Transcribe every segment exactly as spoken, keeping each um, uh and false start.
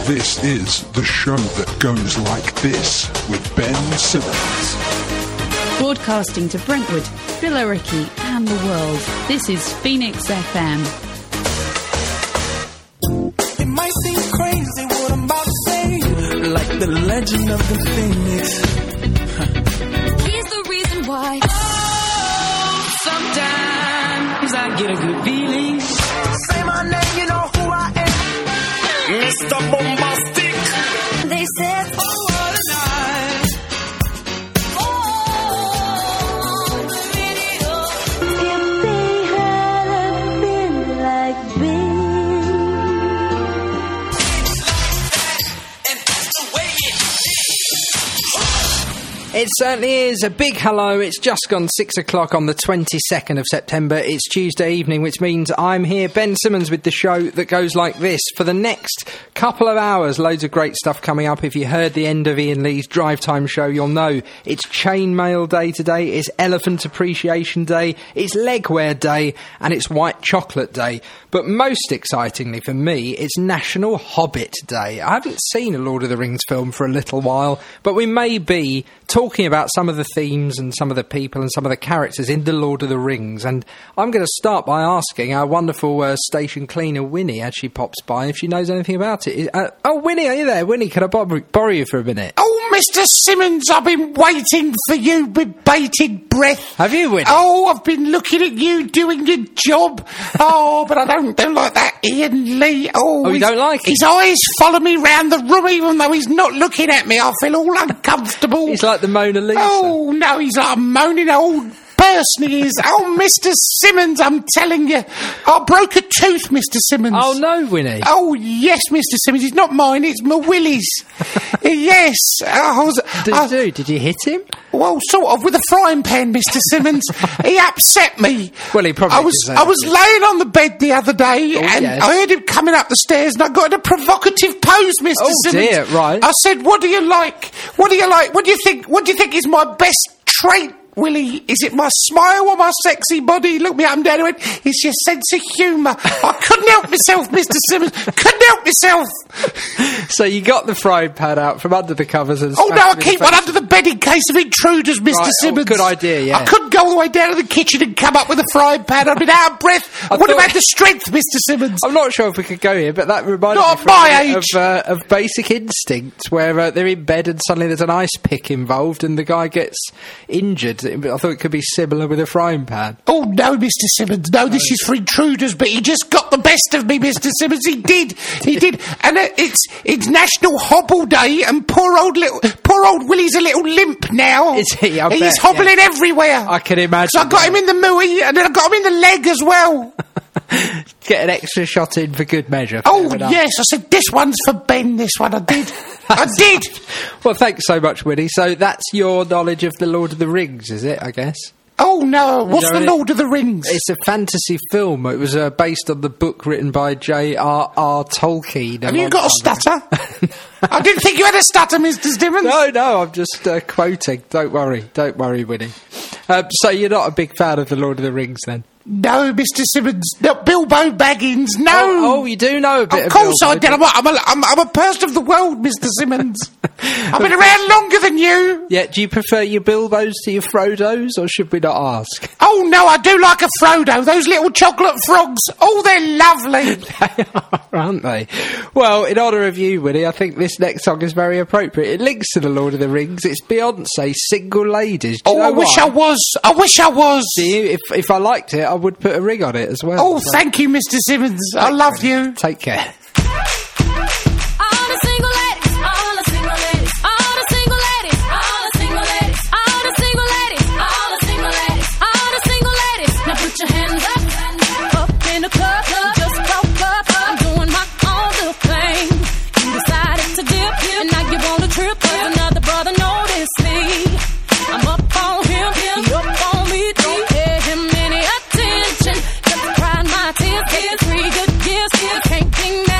This is the show that goes like this with Ben Simmons. Broadcasting to Brentwood, Billericay and the world, this is Phoenix F M. It might seem crazy what I'm about to say, like the legend of the Phoenix. Here's the reason why. Oh, sometimes I get a good feeling. Say my name, you know who I am. Mister Bombastic. They said, Oh, what a night. oh, video. If they had been like this. And that's the way it It certainly is. A big hello. It's just gone six o'clock on the twenty-second of September. It's Tuesday evening, which means I'm here, Ben Simmons, with the show that goes like this. For the next couple of hours, loads of great stuff coming up. If you heard the end of Ian Lee's Drive Time show, you'll know it's Chainmail Day today, it's Elephant Appreciation Day, it's Legwear Day, and it's White Chocolate Day. But most excitingly for me, it's National Hobbit Day. I haven't seen a Lord of the Rings film for a little while, but we may be talking about some of the themes and some of the people and some of the characters in The Lord of the Rings. And I'm going to start by asking our wonderful uh, station cleaner, Winnie, as she pops by, if she knows anything about it. Is, uh, oh, Winnie, are you there? Winnie, can I borrow, borrow you for a minute? Oh, Mister Simmons, I've been waiting for you with bated breath. Have you, Winnie? Oh, I've been looking at you doing your job. Oh, but I don't, don't like that Ian Lee. Oh, Oh, you his- don't like it? His eyes follow me round the room even though he's not looking at me. I feel all uncomfortable. He's like the Mona Lisa. Oh, no, he's like a moaning old person he is. Oh, Mister Simmons, I'm telling you. I broke a tooth, Mister Simmons. Oh, no, Winnie. Oh, yes, Mister Simmons. It's not mine, it's my Willie's. Yes. I was, Did I- you do? Did you hit him? well, sort of, with a frying pan, Mister Simmons. He upset me. Well, he probably I was, deserved I was it. laying on the bed the other day, Oh, and yes. I heard him coming up the stairs, and I got in a provocative pose, Mister Oh, Simmons. dear, right. I said, "What do you like? What do you like? What do you think? What do you think is my best trait?" Willie, is it my smile or my sexy body? Look me up and down. He went, it's your sense of humour. I couldn't help myself, Mister Simmons. Couldn't help myself. So you got the frying pan out from under the covers and... Oh, no, smashed I it in keep the one face. under the bed in case of intruders, Mister Right, oh, Simmons. good idea, yeah. I couldn't go all the way down to the kitchen and come up with a frying pan. I'd been out of breath. I, I wouldn't have thought- had the strength, Mister Simmons. I'm not sure if we could go here, but that reminded Not me at for a my minute age. Of, uh, of Basic Instinct, where uh, they're in bed and suddenly there's an ice pick involved and the guy gets injured. I thought it could be similar with a frying pan. Oh, no, Mister Simmons. No, this is for intruders, but he just got the best of me, Mister Simmons. He did. He did. And uh, it's it's National Hobble Day, and poor old little, poor old Willie's a little limp now. Is he? I He's bet, hobbling yeah. everywhere. I can imagine. So I got him in the mooey, and then I got him in the leg as well. Get an extra shot in for good measure. Oh, Fair enough. yes. I said, this one's for Ben, this one. I did. I did. Well, thanks so much, Winnie. So that's your knowledge of The Lord of the Rings, is it, I guess? Oh, no. What's know the it? Lord of the Rings? It's a fantasy film. It was uh, based on the book written by J R R Tolkien. Have you got a stutter? I didn't think you had a stutter, Mister Simmons. No, no, I'm just uh, quoting. Don't worry. Don't worry, Winnie. Um, so you're not a big fan of The Lord of the Rings, then? No, Mister Simmons. No, Bilbo Baggins. No. Oh, oh, you do know a bit Of of course Bilbo, I did. I'm a, I'm, a, I'm, I'm a person of the world, Mister Simmons. I've been around longer than you. Yeah, do you prefer your Bilbos to your Frodos, or should we not ask? Oh, no, I do like a Frodo. Those little chocolate frogs. Oh, they're lovely. They are, aren't they? Well, in honour of you, Winnie, I think this next song is very appropriate. It links to The Lord of the Rings. It's Beyonce, Single Ladies. Do you Oh, know I wish why? I was. I wish I was. Do you? If, if I liked it, I would put a ring on it as well. Oh, So thank you, Mister Simmons. I love you. take care. all the single ladies, all the single ladies, all the single ladies, all the single ladies, all the single ladies, all the single ladies, all the single ladies. Now put your hands up, up in the club, just broke up. I'm doing my own little thing. You decided to dip, and now you want to trip, 'cause another brother noticed me. I'm up on him, he up on me. Don't pay him any attention. Just cry my tears, tears, three good years, can't be mad.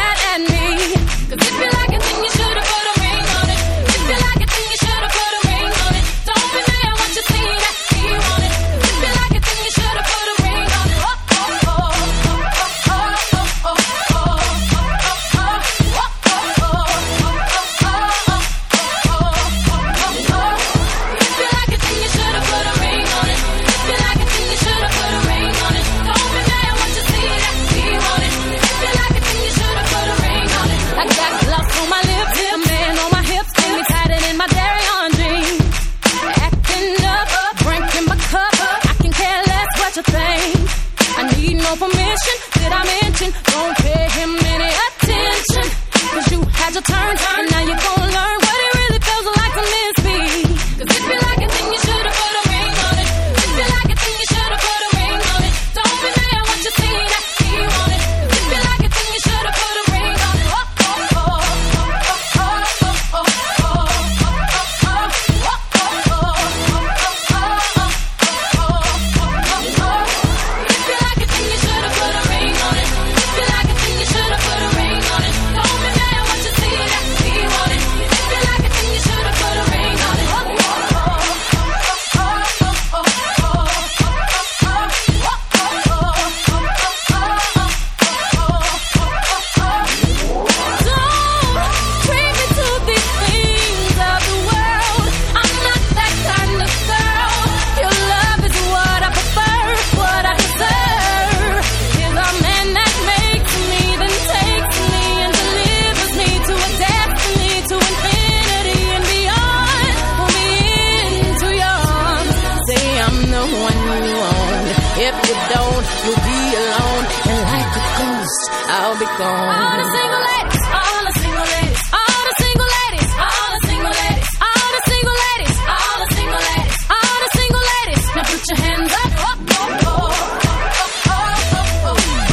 mission. Did I mention? Don't pay him any attention. Cause you had your turn, and now you're gonna learn what it really feels like to miss me. Cause if you like it, then you should've put a ring on it. If you like it, then you should've put a ring on it. Don't be mad what you see that he want it. If you like it, then you should've put a ring on it. Oh, oh, oh, oh, oh, oh, oh, oh, If you like it, then you should've put a ring on it. If you like it, then you should've put a ring on it. Don't be mad what you see that he want it. If you like it, then you should've put a ring on it. Don't treat me to these things of the world. I'm not that kind of girl. Your love is what I prefer, what I deserve. Is a man that makes me, then takes me and delivers me to a destiny, to infinity and beyond. Pull me into your arms. Say I'm the one you want. If you don't, you'll be alone. And like a ghost, I'll be gone. All the single ladies, all the single ladies, all the single ladies, all the single ladies, all the single ladies, all the single ladies, all the single ladies. Now put your hands up. Oh, oh, oh, oh, oh, oh,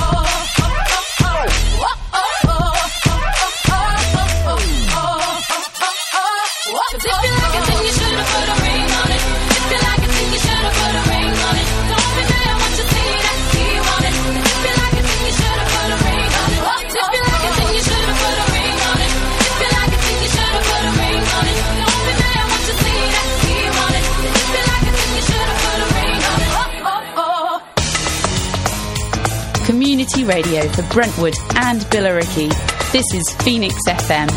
oh. Cause if you like it, then you should've put a ring on it. If you like it, then you should've put a ring on it. Don't be mad what you see that he want it. If you like it, then you should've put a ring on it. If you like it, then you should've put a ring on it. If you like it, then you should've put a ring on it. Don't be mad what you see that he want it. If you like it, then you should've put a ring on it. Oh, oh, oh. Community radio for Brentwood and Billericay. This is Phoenix F M.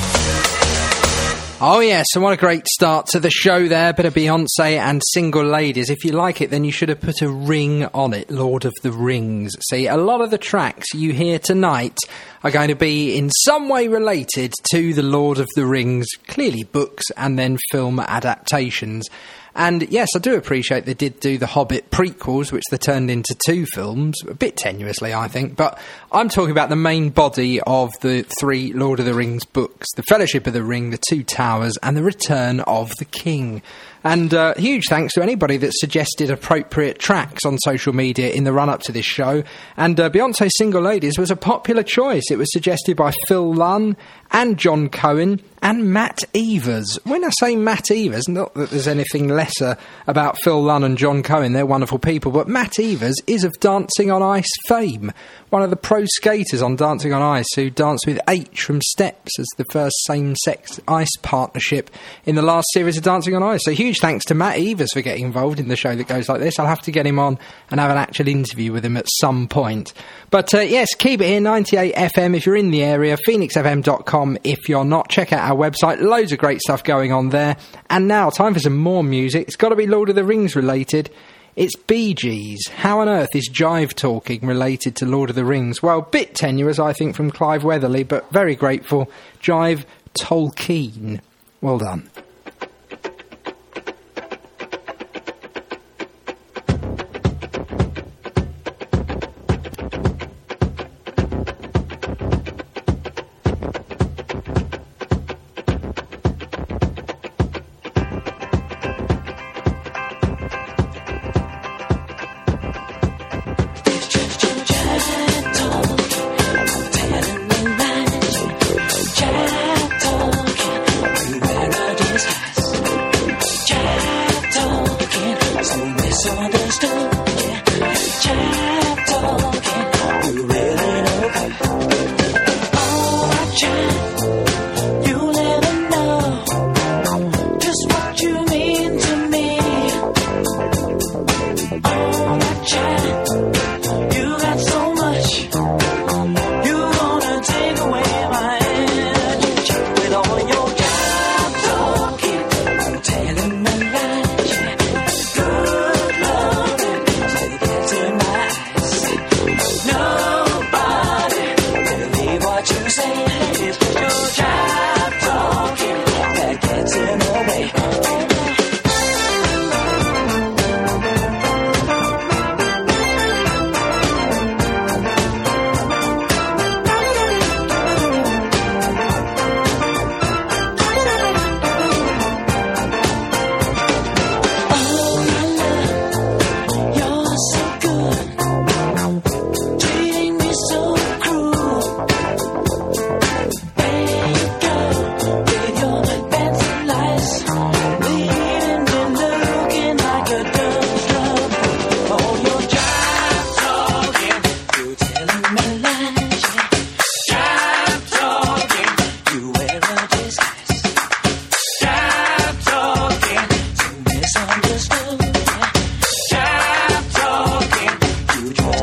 Oh yes, and what a great start to the show there. Bit of Beyonce and Single Ladies. If you like it, then you should have put a ring on it. Lord of the Rings. See, a lot of the tracks you hear tonight are going to be in some way related to the Lord of the Rings, clearly books and then film adaptations. And yes, I do appreciate they did do the Hobbit prequels, which they turned into two films, a bit tenuously, I think. But I'm talking about the main body of the three Lord of the Rings books: The Fellowship of the Ring, The Two Towers, and The Return of the King. And uh, huge thanks to anybody that suggested appropriate tracks on social media in the run-up to this show. And uh, Beyonce's Single Ladies was a popular choice. It was suggested by Phil Lunn and John Cohen and Matt Evers. When I say Matt Evers, not that there's anything lesser about Phil Lunn and John Cohen, they're wonderful people, but Matt Evers is of Dancing on Ice fame. One of the pro skaters on Dancing on Ice who danced with H from Steps as the first same-sex ice partnership in the last series of Dancing on Ice. So huge thanks to Matt Evers for getting involved in the show that goes like this. I'll have to get him on and have an actual interview with him at some point. But uh, yes, keep it here, ninety-eight F M if you're in the area, phoenix f m dot com if you're not. Check out our website, loads of great stuff going on there. And now, time for some more music. It's got to be Lord of the Rings related. It's Bee Gees. How on earth is jive talking related to Lord of the Rings? Well, bit tenuous, I think, from Clive Weatherly, but very grateful. Jive Tolkien. Well done. Just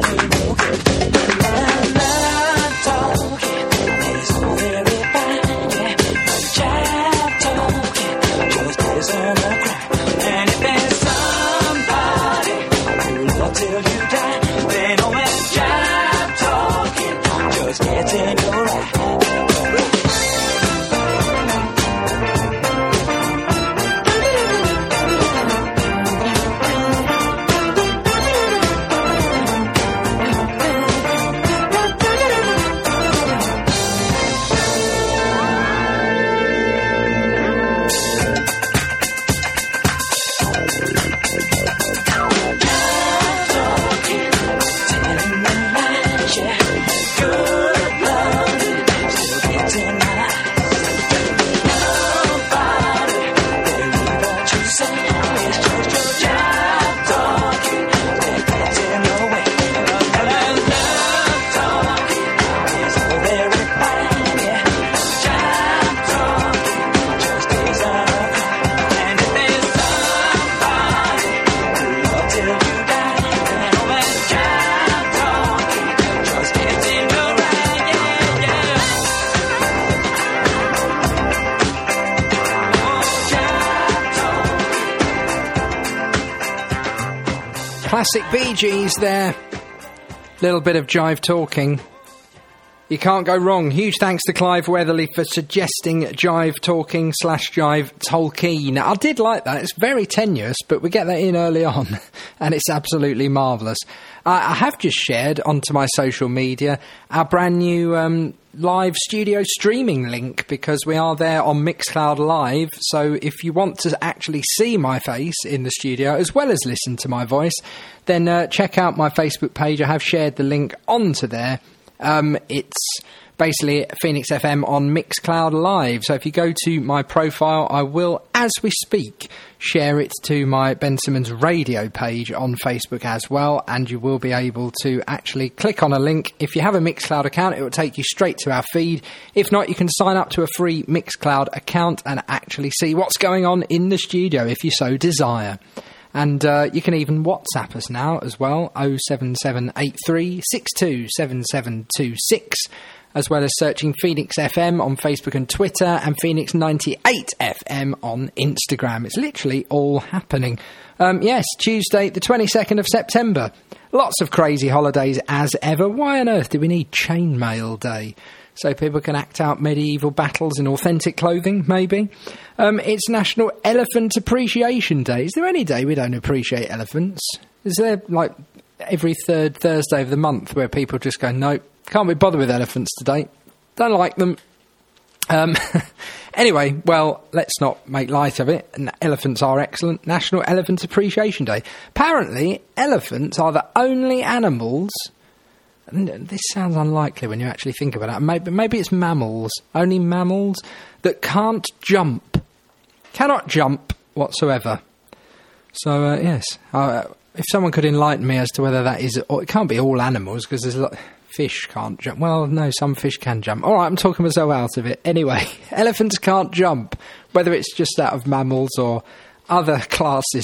Classic Bee Gees there. Little bit of jive talking. You can't go wrong. Huge thanks to Clive Weatherly for suggesting jive talking slash jive Tolkien. I did like that. It's very tenuous, but we get that in early on, and it's absolutely marvellous. Uh, I have just shared onto my social media our brand new um, live studio streaming link, because we are there on Mixcloud Live. So if you want to actually see my face in the studio as well as listen to my voice, then uh, check out my Facebook page. I have shared the link onto there. Um, it's basically Phoenix F M on Mixcloud Live. So if you go to my profile, I will, as we speak, share it to my Ben Simmons radio page on Facebook as well, and you will be able to actually click on a link. If you have a Mixcloud account, it will take you straight to our feed. If not, you can sign up to a free Mixcloud account and actually see what's going on in the studio if you so desire. And uh, you can even WhatsApp us now as well, oh seven seven eight three six two seven seven two six, as well as searching Phoenix F M on Facebook and Twitter, and Phoenix ninety-eight F M on Instagram. It's literally all happening. Um, yes, Tuesday the twenty-second of September. Lots of crazy holidays as ever. Why on earth do we need Chainmail Day? So people can act out medieval battles in authentic clothing, maybe. Um, it's National Elephant Appreciation Day. Is there any day we don't appreciate elephants? Is there, like, every third Thursday of the month where people just go, no, can't be bothered with elephants today. Don't like them. Um, anyway, well, let's not make light of it. Elephants are excellent. National Elephant Appreciation Day. Apparently, elephants are the only animals... This sounds unlikely when you actually think about it. Maybe, maybe it's mammals. Only mammals that can't jump. Cannot jump whatsoever. So, uh, yes. Uh, if someone could enlighten me as to whether that is... Or it can't be all animals, because there's a lot... Fish can't jump. Well, no, some fish can jump. All right, I'm talking myself out of it. Anyway, elephants can't jump. Whether it's just out of mammals or other classes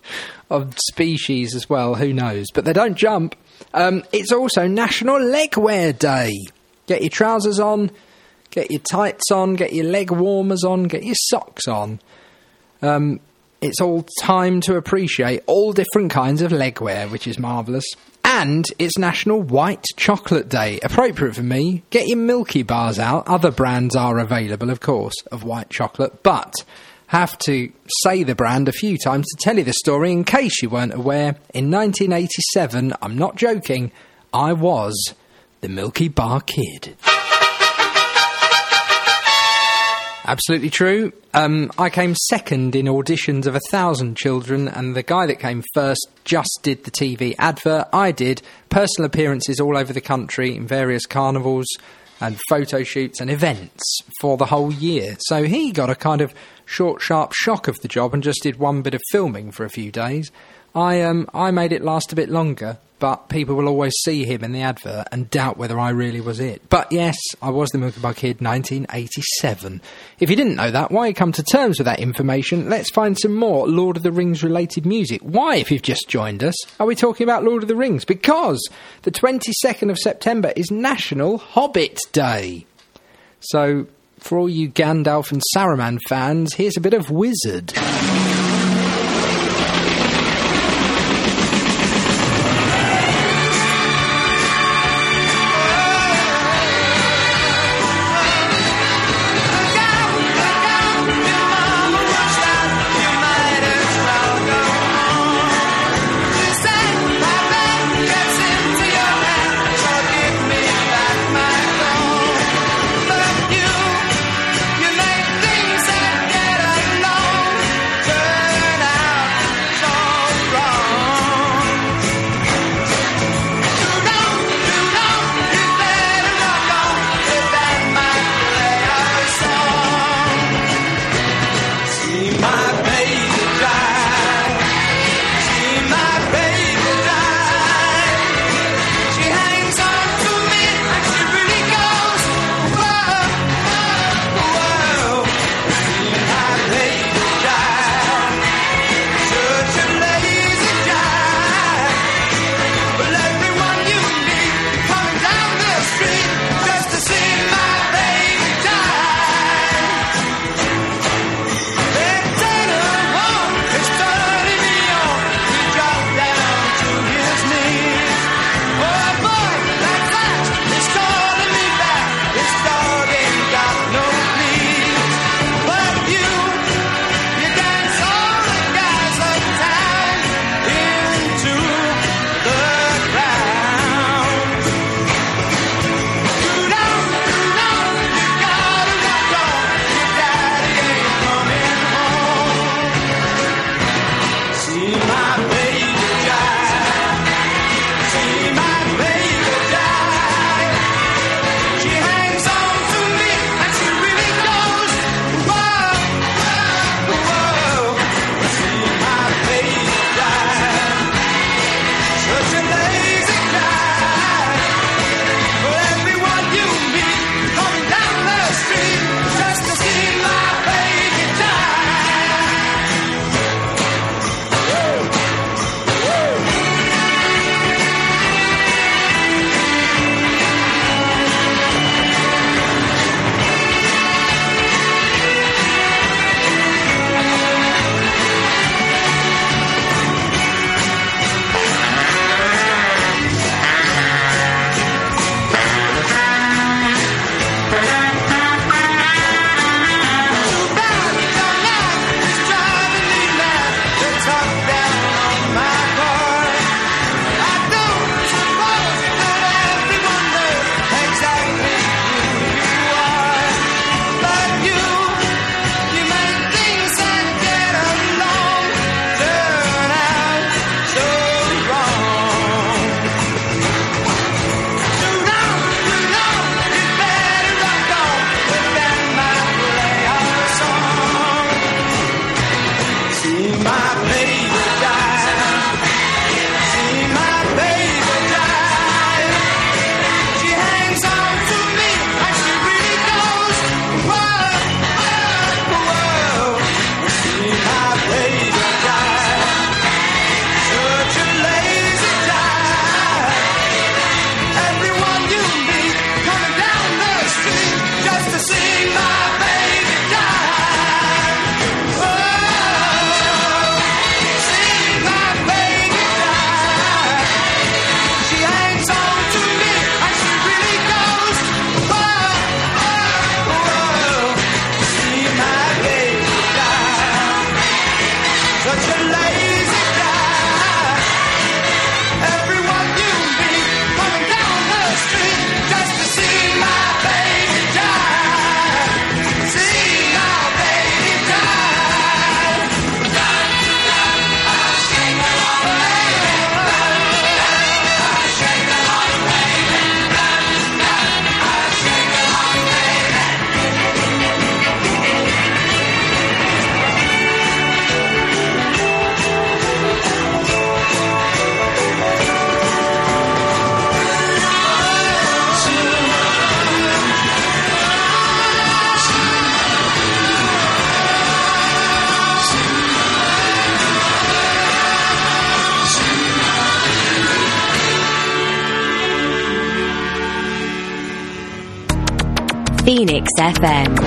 of species as well, who knows. But they don't jump. Um, it's also National Legwear Day. Get your trousers on, get your tights on, get your leg warmers on, get your socks on. Um, it's all time to appreciate all different kinds of legwear, which is marvellous. And it's National White Chocolate Day. Appropriate for me. Get your Milky Bars out. Other brands are available, of course, of white chocolate, but... have to say the brand a few times to tell you the story in case you weren't aware. In nineteen eighty-seven, I'm not joking, I was the Milky Bar Kid. Absolutely true. Um, I came second in auditions of a thousand children, and the guy that came first just did the T V advert. I did personal appearances all over the country in various carnivals and photo shoots and events for the whole year. So he got a kind of short, sharp shock of the job and just did one bit of filming for a few days. I um I made it last a bit longer, but people will always see him in the advert and doubt whether I really was it. But yes, I was the Mookabuck Kid, nineteen eighty-seven. If you didn't know that, why come to terms with that information, let's find some more Lord of the Rings related music. Why, if you've just joined us, are we talking about Lord of the Rings? Because the twenty-second of September is National Hobbit Day. So, for all you Gandalf and Saruman fans, here's a bit of Wizard. You make things that get along. Phoenix F M.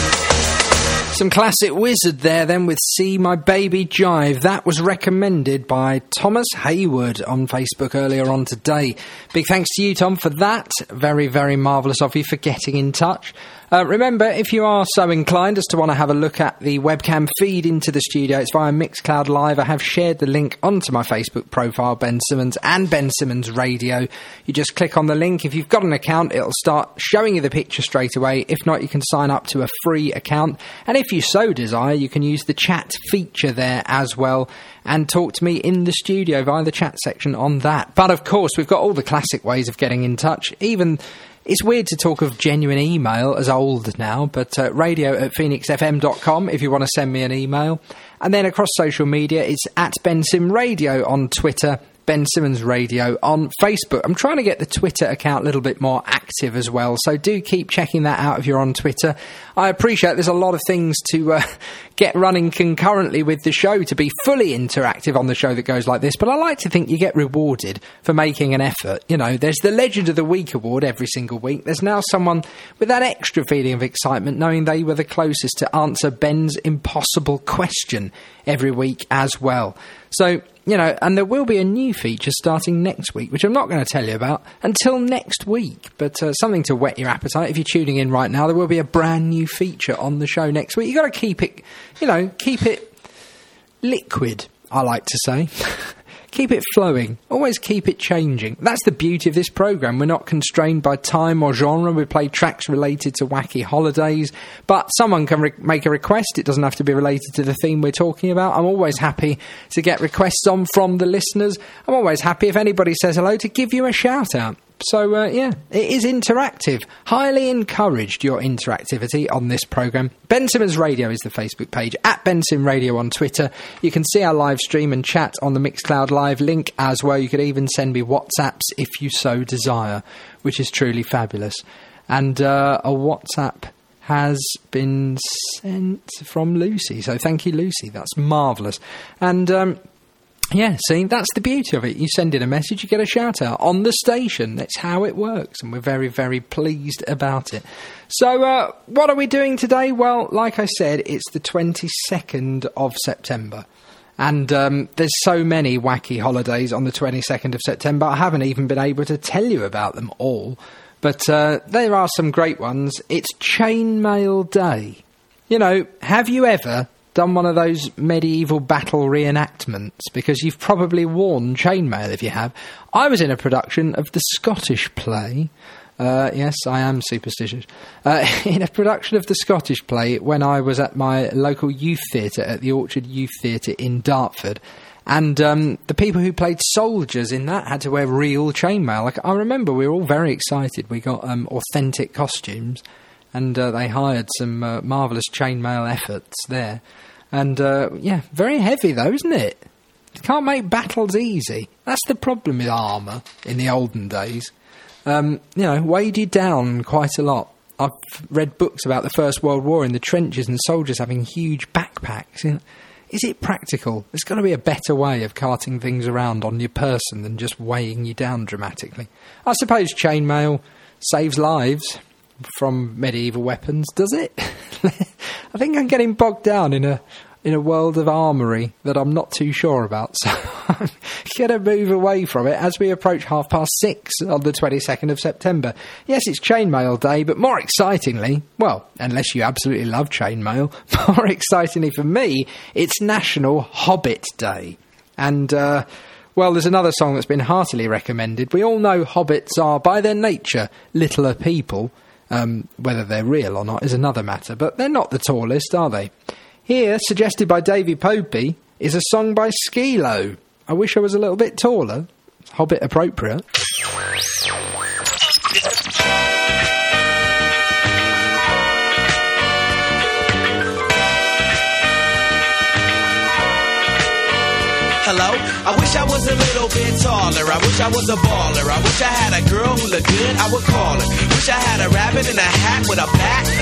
Some classic Wizard there then with See My Baby Jive. That was recommended by Thomas Hayward on Facebook earlier on today. Big thanks to you, Tom, for that. Very, very marvellous of you for getting in touch. Uh, remember, if you are so inclined as to want to have a look at the webcam feed into the studio, it's via Mixcloud Live. I have shared the link onto my Facebook profile, Ben Simmons and Ben Simmons Radio. You just click on the link. If you've got an account, it'll start showing you the picture straight away. If not, you can sign up to a free account. And if you so desire, you can use the chat feature there as well and talk to me in the studio via the chat section on that. But of course, we've got all the classic ways of getting in touch. Even it's weird to talk of genuine email as old now, but uh, radio at phoenix f m dot com if you want to send me an email. And then across social media, it's at Ben Sim Radio on Twitter, Ben Simmons Radio on Facebook. I'm trying to get the Twitter account a little bit more active as well, so do keep checking that out if you're on Twitter. I appreciate there's a lot of things to uh, get running concurrently with the show to be fully interactive on the show that goes like this, but I like to think you get rewarded for making an effort. You know, there's the Legend of the Week award every single week. There's now someone with that extra feeling of excitement knowing they were the closest to answer Ben's impossible question every week as well. So, you know, and there will be a new feature starting next week, which I'm not going to tell you about until next week, but uh, something to whet your appetite. If you're tuning in right now, there will be a brand new feature on the show next week. You've got to keep it, you know, keep it liquid, I like to say. Keep it flowing. Always keep it changing. That's the beauty of this programme. We're not constrained by time or genre. We play tracks related to wacky holidays. But someone can re- make a request. It doesn't have to be related to the theme we're talking about. I'm always happy to get requests on from the listeners. I'm always happy if anybody says hello to give you a shout out. So, uh, yeah, it is interactive. Highly encouraged your interactivity on this programme. Ben Simmons Radio is the Facebook page, at Ben Sim Radio on Twitter. You can see our live stream and chat on the Mixcloud Live link as well. You could even send me WhatsApps if you so desire, which is truly fabulous. And uh, a WhatsApp has been sent from Lucy. So thank you, Lucy. That's marvellous. And Um, yeah, see, that's the beauty of it. You send in a message, you get a shout-out on the station. That's how it works, and we're very, very pleased about it. So, uh, what are we doing today? Well, like I said, it's the twenty-second of September. And um, there's so many wacky holidays on the twenty-second of September, I haven't even been able to tell you about them all. But uh, there are some great ones. It's Chainmail Day. You know, have you ever done one of those medieval battle reenactments? Because you've probably worn chainmail if you have. I was in a production of the Scottish play. Uh, yes, I am superstitious. Uh, in a production of the Scottish play when I was at my local youth theatre at the Orchard Youth Theatre in Dartford. And um, the people who played soldiers in that had to wear real chainmail. Like, I remember we were all very excited. We got um, authentic costumes. And uh, they hired some uh, marvellous chainmail efforts there. And, uh, yeah, very heavy, though, isn't it? You can't make battles easy. That's the problem with armour in the olden days. Um, you know, weighed you down quite a lot. I've read books about the First World War in the trenches and soldiers having huge backpacks. You know, is it practical? There's got to be a better way of carting things around on your person than just weighing you down dramatically. I suppose chainmail saves lives from medieval weapons, does it? I think I'm getting bogged down in a in a world of armoury that I'm not too sure about, so I'm going to move away from it as we approach half past six on the twenty-second of September. Yes, it's Chainmail Day, but more excitingly, well, unless you absolutely love chainmail, more excitingly for me, it's National Hobbit Day. And, uh, well, there's another song that's been heartily recommended. We all know hobbits are, by their nature, littler people. Um, whether they're real or not is another matter, but they're not the tallest, are they? Here, suggested by Davy Popey, is a song by Skilo. I wish I was a little bit taller. Hobbit appropriate. Hello? I wish I was a little bit taller. I wish I was a baller. I wish I had a girl who looked good, I would call her. Wish I had a rabbit in a hat with a bat, a six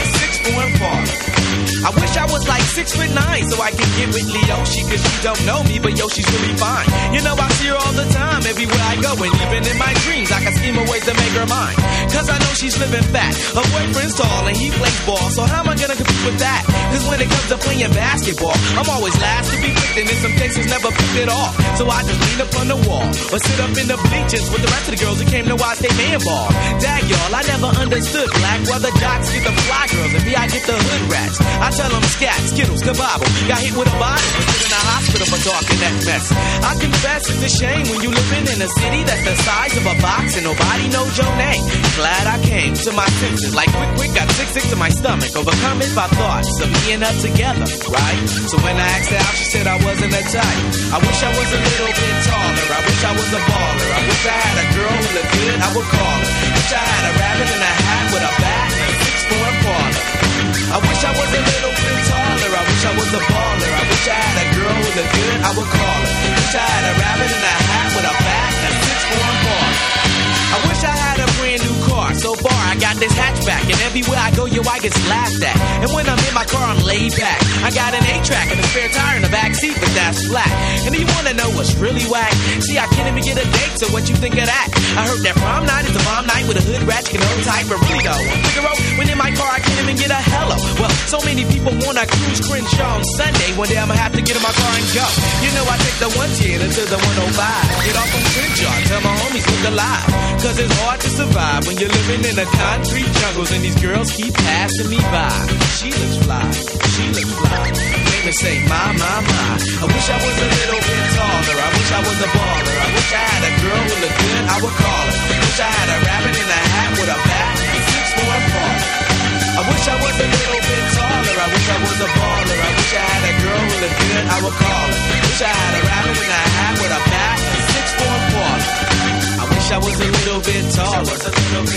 form father. I wish I was like six foot nine so I could get with Leoshi, cause she don't know me, but yo, she's really fine. You know, I see her all the time, everywhere I go, and even in my dreams, I can scheme a ways to make her mine. Cause I know she's living fat, her boyfriend's tall, and he plays ball, so how am I gonna compete with that? Cause when it comes to playing basketball, I'm always last to be picked, and in some cases never picked it off. So I just lean up on the wall, or sit up in the bleachers with the rest of the girls who came to watch they man ball. Dag y'all, I never understood black, while the jocks get the fly girls, and me I get the hood rats. I tell them scat, skittles, kabobble, got hit with a bottle, and put in a hospital for talking that mess. I confess it's a shame when you living in a city that's the size of a box and nobody knows your name. Glad I came to my senses, like quick, quick, got sick, sick to my stomach, overcome it by thoughts of me and her together, right? So when I asked her out, she said I wasn't a type. I wish I was a little bit taller, I wish I was a baller, I wish I had a girl who looked good, I would call her. Wish I had a rabbit in a hat with a bat and a six-foot parlor. I wish I was a little bit taller, I wish I was a baller, I wish I had a girl who looked good, I would call her. Wish I had a rabbit in a hat with a bat and a six-foot parlor. I wish I had a brand new car. So far, I got this hatchback, and everywhere I go, yo, I get laughed at. And when I'm in my car, I'm laid back. I got an eight-track and a spare tire in the back seat, but that's flat. And do you wanna know what's really whack? See, I can't even get a date, so what you think of that? I heard that prom night is a bomb night with a hood rat, you can hold tight, but really though, on Figaro, when in my car, I can't even get a hello. Well, so many people wanna cruise Crenshaw on Sunday. One day I'ma have to get in my car and go. You know, I take the one ten to the one oh five. Get off on Crenshaw, tell my homies look alive. Cause it's hard to survive when you're living in the concrete jungles and these girls keep passing me by. She looks fly, she looks fly. Make me say, my, my, my. I wish I was a little bit taller. I wish I was a baller. I wish I had a girl who looked good, I would call her. Wish I had a rabbit in a hat with a bat and six-foot parlor. I wish I was a little bit taller. I wish I was a baller. I wish I had a girl who looked good, I would call her. Wish I had a rabbit in a hat with a bat and six-foot parlor. I wish I was a little bit taller. I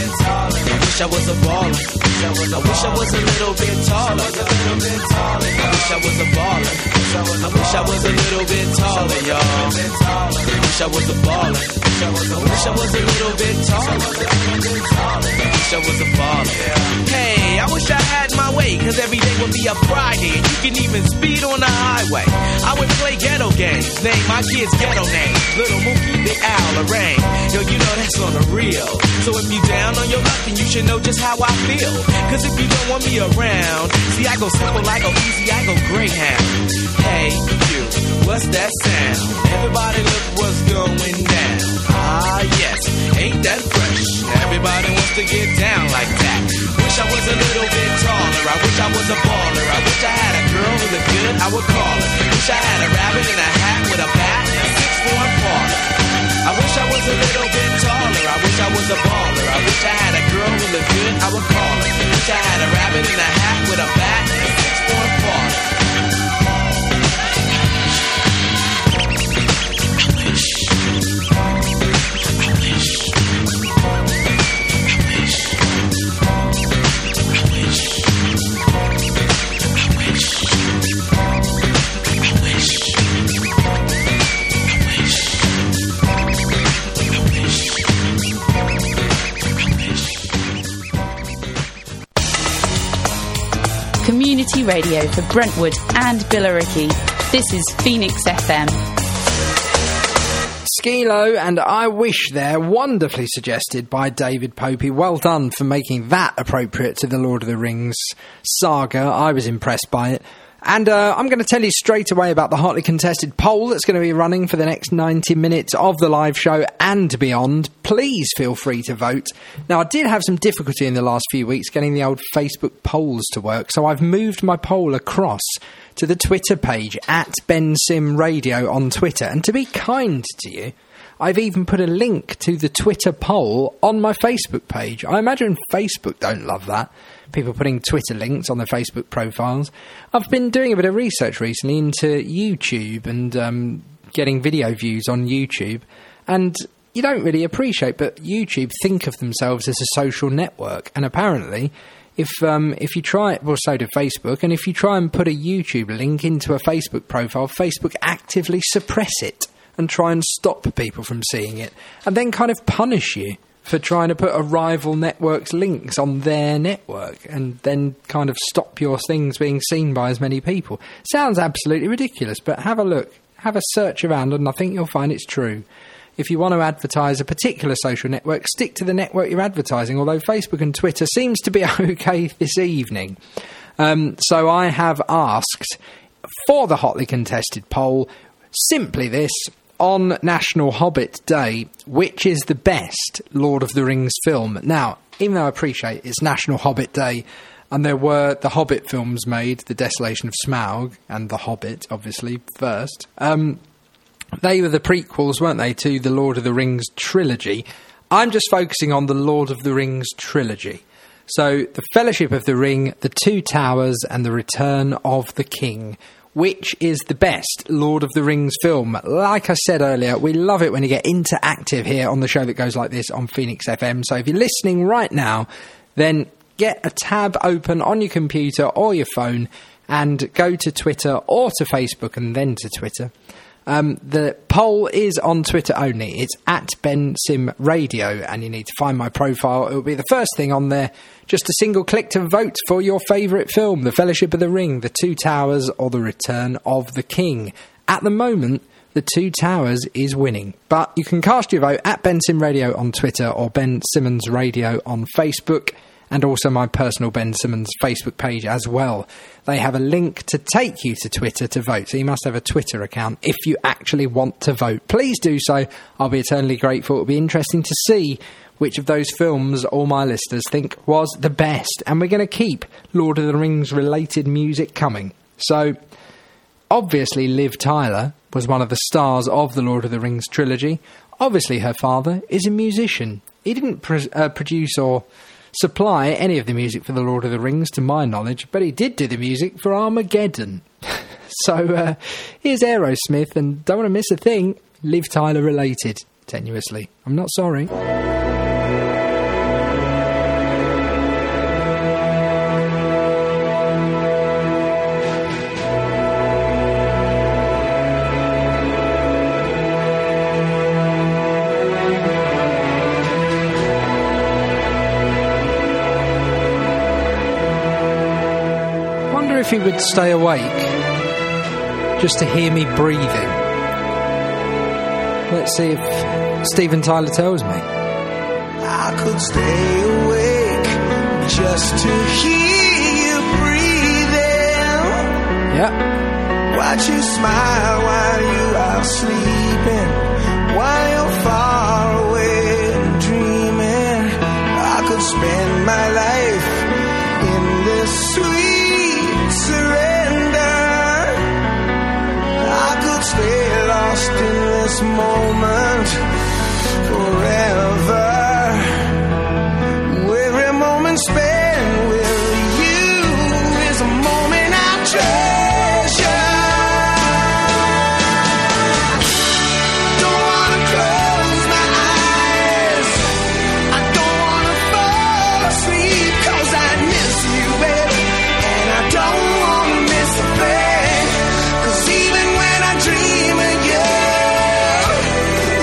wish I was a baller. I wish I was a little bit taller. I wish I was a baller. I wish I was a little bit taller, y'all. I wish I was a baller. I wish I was a little bit taller. I wish I was a baller. Hey, I wish I had my way, cause every day would be a Friday, and you can even speed on the highway. I would play ghetto games, name my kids ghetto names. Little Mookie, Big Al, Lorraine. Yo, you know that's on the real. So if you down on your luck, then you should know just how I feel. Cause if you don't want me around, see, I go simple, I go easy, I go Greyhound. Hey, you, what's that sound? Everybody look what's going down. Ah, yes, ain't that fresh? Everybody wants to get down like that. Wish I was a little bit taller. I wish I was a baller. I wish I had a girl who looked good, I would call her. Wish I had a rabbit in a hat with a bat and a six-foot parlor. I wish I was a little bit taller. I wish I was a baller. I wish I had a girl who looked good, I would call her. Wish I had a rabbit in a hat with a bat and a six-foot parlor. Community radio for Brentwood and Billericay. This is Phoenix F M. Skilo and I Wish There, wonderfully suggested by David Popey. Well done for making that appropriate to the Lord of the Rings saga. I was impressed by it. And uh, I'm going to tell you straight away about the hotly contested poll that's going to be running for the next ninety minutes of the live show and beyond. Please feel free to vote. Now, I did have some difficulty in the last few weeks getting the old Facebook polls to work, so I've moved my poll across to the Twitter page, at Ben Sim Radio on Twitter. And to be kind to you, I've even put a link to the Twitter poll on my Facebook page. I imagine Facebook don't love that. People putting Twitter links on their Facebook profiles. I've been doing a bit of research recently into YouTube and um, getting video views on YouTube. And you don't really appreciate, but YouTube think of themselves as a social network. And apparently, if um, if you try it, well, so do Facebook, and if you try and put a YouTube link into a Facebook profile, Facebook actively suppress it and try and stop people from seeing it, and then kind of punish you for trying to put a rival network's links on their network and then kind of stop your things being seen by as many people. Sounds absolutely ridiculous, but have a look. Have a search around and I think you'll find it's true. If you want to advertise a particular social network, stick to the network you're advertising, although Facebook and Twitter seems to be okay this evening. Um, so I have asked for the hotly contested poll simply this: on National Hobbit Day, which is the best Lord of the Rings film? Now, even though I appreciate it's National Hobbit Day, and there were the Hobbit films made, The Desolation of Smaug and The Hobbit, obviously, first. Um, they were the prequels, weren't they, to the Lord of the Rings trilogy. I'm just focusing on the Lord of the Rings trilogy. So, The Fellowship of the Ring, The Two Towers, and The Return of the King. Which is the best Lord of the Rings film? Like I said earlier, we love it when you get interactive here on the show that goes like this on Phoenix F M. So if you're listening right now, then get a tab open on your computer or your phone and go to Twitter or to Facebook and then to Twitter. Um, the poll is on Twitter only. It's at Ben Sim Radio, and you need to find my profile. It will be the first thing on there. Just a single click to vote for your favourite film, The Fellowship of the Ring, The Two Towers, or The Return of the King. At the moment, The Two Towers is winning. But you can cast your vote at Ben Sim Radio on Twitter or Ben Simmons Radio on Facebook, and also my personal Ben Simmons Facebook page as well. They have a link to take you to Twitter to vote, so you must have a Twitter account if you actually want to vote. Please do so. I'll be eternally grateful. It'll be interesting to see which of those films all my listeners think was the best. And we're going to keep Lord of the Rings related music coming. So, obviously Liv Tyler was one of the stars of the Lord of the Rings trilogy. Obviously her father is a musician. He didn't pr- uh, produce or supply any of the music for the Lord of the Rings, to my knowledge, but he did do the music for Armageddon. so uh, here's Aerosmith, and don't want to miss a thing, Liv Tyler related, tenuously. I'm not sorry. If he would stay awake just to hear me breathing. Let's see if Steven Tyler tells me. I could stay awake just to hear you breathing. Yeah. Watch you smile while you are sleeping, while you're far away and dreaming. I could spend my life in this sweet surrender. I could stay lost in this moment forever. Every moment spent with you is a moment I treasure. Don't wanna close my eyes, I don't wanna fall asleep, 'cause I miss you, baby, and I don't wanna miss a thing. 'Cause even when I dream of you,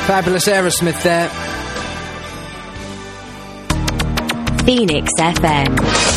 Fabulous Aerosmith there. Phoenix F M.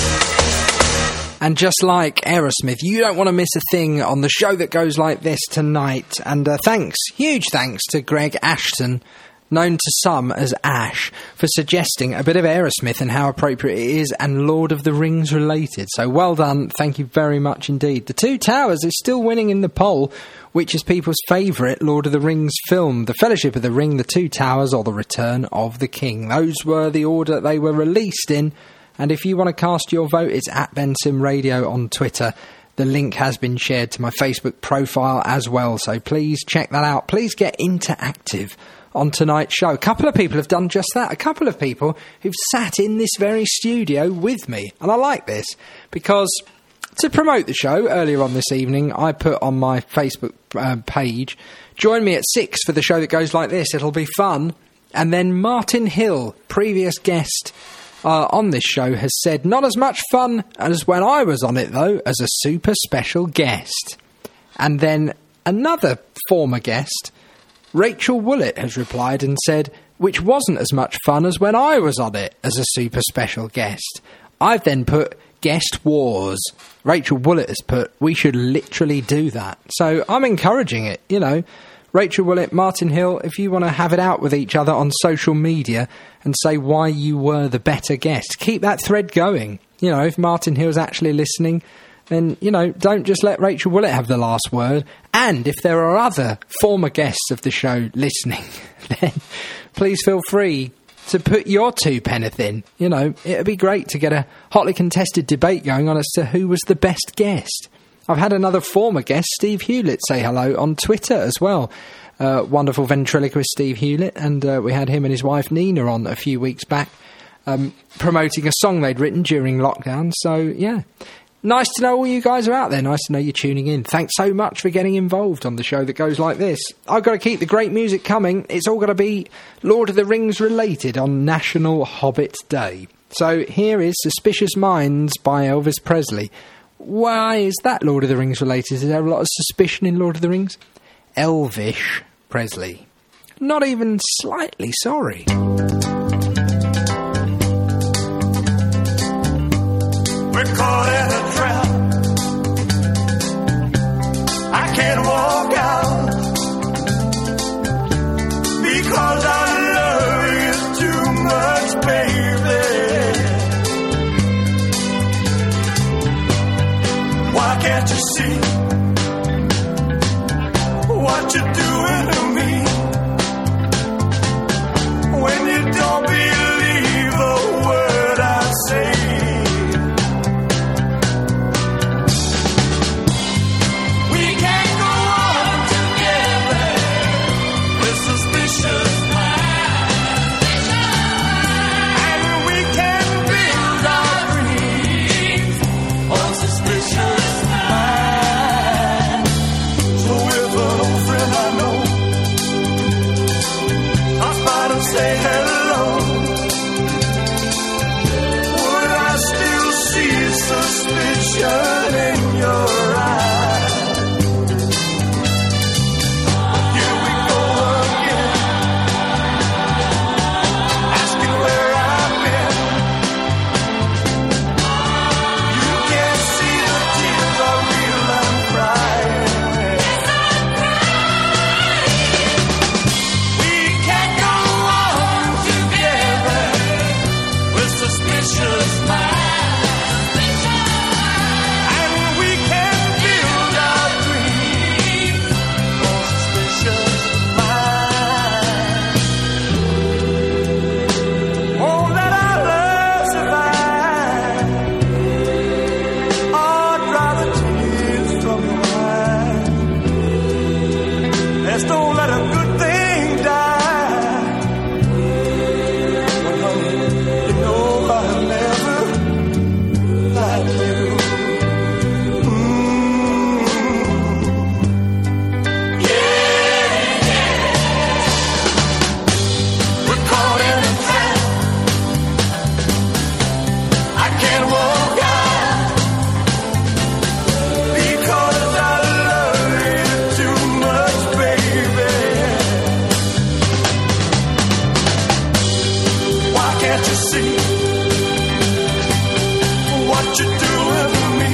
And just like Aerosmith, you don't want to miss a thing on the show that goes like this tonight. And uh, thanks, huge thanks to Greg Ashton, known to some as Ash, for suggesting a bit of Aerosmith and how appropriate it is and Lord of the Rings related. So well done, thank you very much indeed. The Two Towers is still winning in the poll, which is people's favourite Lord of the Rings film, The Fellowship of the Ring, The Two Towers, or The Return of the King. Those were the order they were released in. And if you want to cast your vote, it's at Bensim Radio on Twitter. The link has been shared to my Facebook profile as well, so please check that out. Please get interactive on tonight's show. A couple of people have done just that. A couple of people who've sat in this very studio with me. And I like this because to promote the show earlier on this evening, I put on my Facebook uh, page, join me at six for the show that goes like this. It'll be fun. And then Martin Hill, previous guest Uh, on this show, has said, not as much fun as when I was on it, though, as a super special guest. And then another former guest, Rachel Woolett, has replied and said, which wasn't as much fun as when I was on it as a super special guest. I've then put guest wars. Rachel Woolett has put, we should literally do that. So I'm encouraging it, you know. Rachel Woolett, Martin Hill, if you want to have it out with each other on social media and say why you were the better guest, keep that thread going. You know, if Martin Hill's actually listening, then, you know, don't just let Rachel Woolett have the last word. And if there are other former guests of the show listening, then please feel free to put your two penneth in. You know, it'd be great to get a hotly contested debate going on as to who was the best guest. I've had another former guest, Steve Hewlett, say hello on Twitter as well. Uh, wonderful ventriloquist Steve Hewlett, and uh, we had him and his wife Nina on a few weeks back, um, promoting a song they'd written during lockdown. So, yeah, nice to know all you guys are out there. Nice to know you're tuning in. Thanks so much for getting involved on the show that goes like this. I've got to keep the great music coming. It's all got to be Lord of the Rings related on National Hobbit Day. So here is Suspicious Minds by Elvis Presley. Why is that Lord of the Rings related? Is there a lot of suspicion in Lord of the Rings? Elvish Presley. Not even slightly sorry. We're caught in a trap. I can't walk out because our love is too much, baby. Why can't you see what you're doing to me? When you don't believe a word I say. We can't go on together with suspicious minds. And we can build our dreams on suspicious minds. So if an old friend I Can't you see what you're doing to me?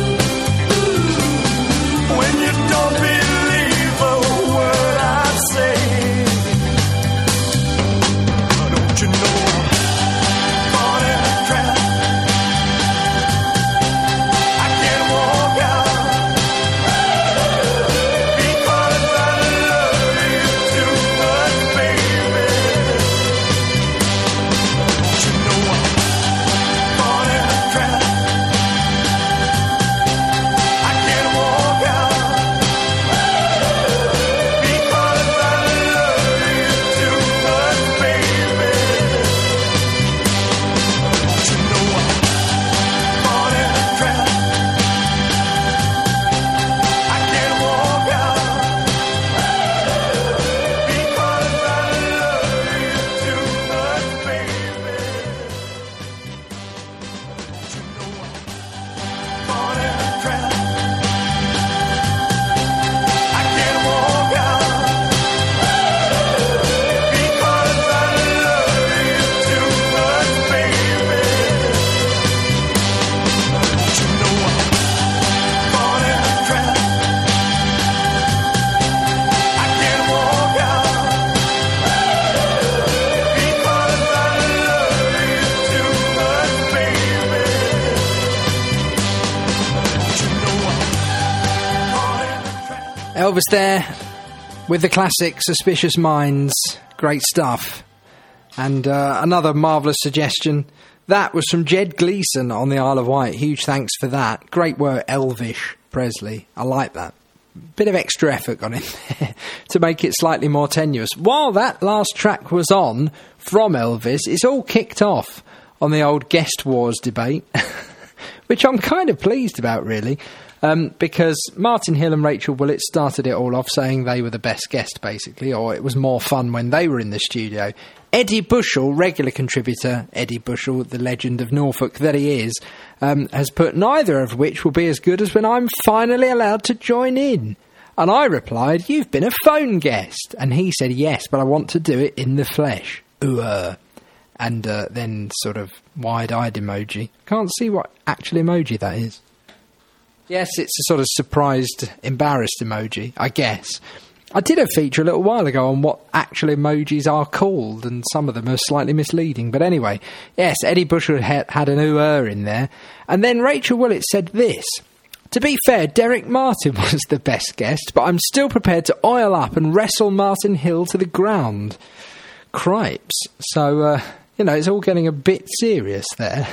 When you don't believe a word I say, don't you know I'm caught in a trap? I can't walk out because I love you too much, baby. Don't you know I'm caught in a trap? I can't walk out because I love you too much, baby. Don't you know I'm caught in a trap? I can't walk out because I love you too much, baby. Don't you know I'm caught in a trap? I can't walk out because I love you too much, baby. Don't you know I'm caught in a trap? I can't walk out because I love you too much, baby. Don't you know I'm caught in a trap? Elvis there with the classic Suspicious Minds. Great stuff. And uh, another marvellous suggestion. That was from Jed Gleeson on the Isle of Wight. Huge thanks for that. Great work, Elvish Presley. I like that. Bit of extra effort gone in there to make it slightly more tenuous. While that last track was on from Elvis, it's all kicked off on the old guest wars debate, which I'm kind of pleased about, really, um, because Martin Hill and Rachel Willett started it all off saying they were the best guest, basically, or it was more fun when they were in the studio. Eddie Bushell, regular contributor, Eddie Bushell, the legend of Norfolk that he is, um, has put neither of which will be as good as when I'm finally allowed to join in. And I replied, you've been a phone guest. And he said, yes, but I want to do it in the flesh. Ooh, uh. And uh, then sort of wide-eyed emoji. Can't see what actual emoji that is. Yes, it's a sort of surprised, embarrassed emoji, I guess. I did a feature a little while ago on what actual emojis are called, and some of them are slightly misleading. But anyway, yes, Eddie Bushell had, had an ooh-er in there. And then Rachel Willett said this. To be fair, Derek Martin was the best guest, but I'm still prepared to oil up and wrestle Martin Hill to the ground. Cripes. So, uh, you know, it's all getting a bit serious there.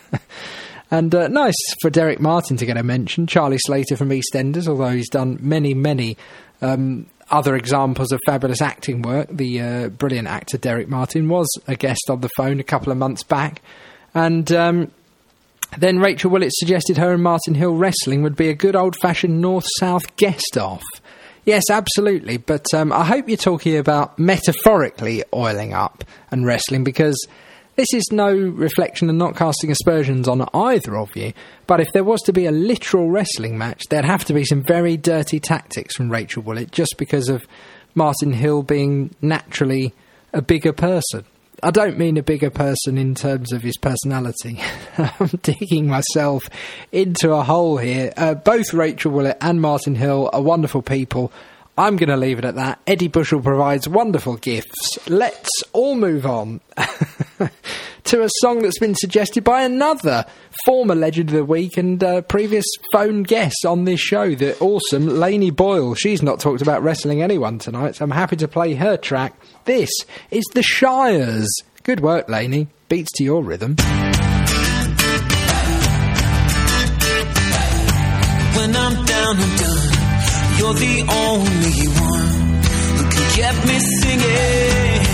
And uh, nice for Derek Martin to get a mention. Charlie Slater from EastEnders, although he's done many, many um, other examples of fabulous acting work. The uh, brilliant actor Derek Martin was a guest on the phone a couple of months back. And um, then Rachel Willett suggested her and Martin Hill wrestling would be a good old-fashioned north-south guest-off. Yes, absolutely, but um, I hope you're talking about metaphorically oiling up and wrestling, because this is no reflection and not casting aspersions on either of you, but if there was to be a literal wrestling match, there'd have to be some very dirty tactics from Rachel Willett, just because of Martin Hill being naturally a bigger person. I don't mean a bigger person in terms of his personality. I'm digging myself into a hole here. Uh, both Rachel Willett and Martin Hill are wonderful people. I'm going to leave it at that. Eddie Bushell provides wonderful gifts. Let's all move on to a song that's been suggested by another former Legend of the Week and uh, previous phone guest on this show, the awesome Lainey Boyle. She's not talked about wrestling anyone tonight, so I'm happy to play her track. This is The Shires. Good work, Lainey. Beats to your rhythm. When I'm down and done, you're the only one who can get me singing.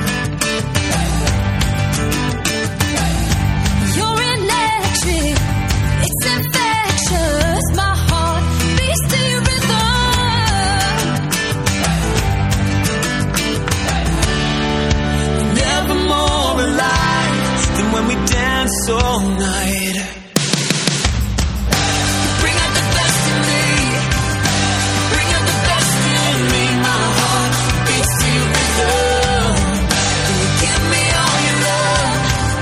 You're electric, it's infectious. My heart beats to your rhythm. Never more alive than when we dance all night. Bring out the best in me. Bring out the best in me. My heart beats to your rhythm. Can you give me all your love?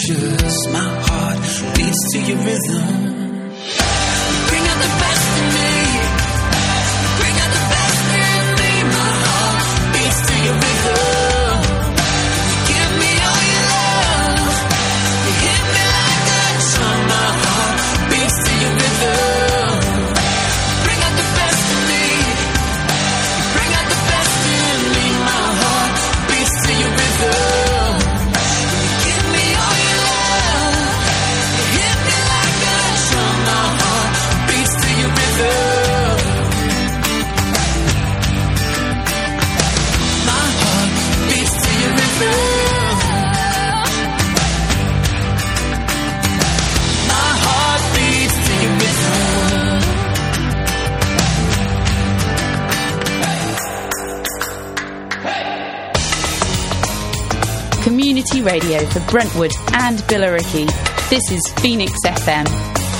contagious. My heart beats to your rhythm. Bring out the best in me. Bring out the best in me. My heart beats to your rhythm. Give me all your love. You hit me like a drum. My heart beats to your rhythm. Bring out the best in me. Bring out the best in me. My heart beats to your rhythm. Give me all your love. You hit me like a drum. My heart beats to your rhythm. My heart beats to your rhythm. My heart beats to your rhythm. Community radio for Brentwood and Billericay. This is Phoenix F M.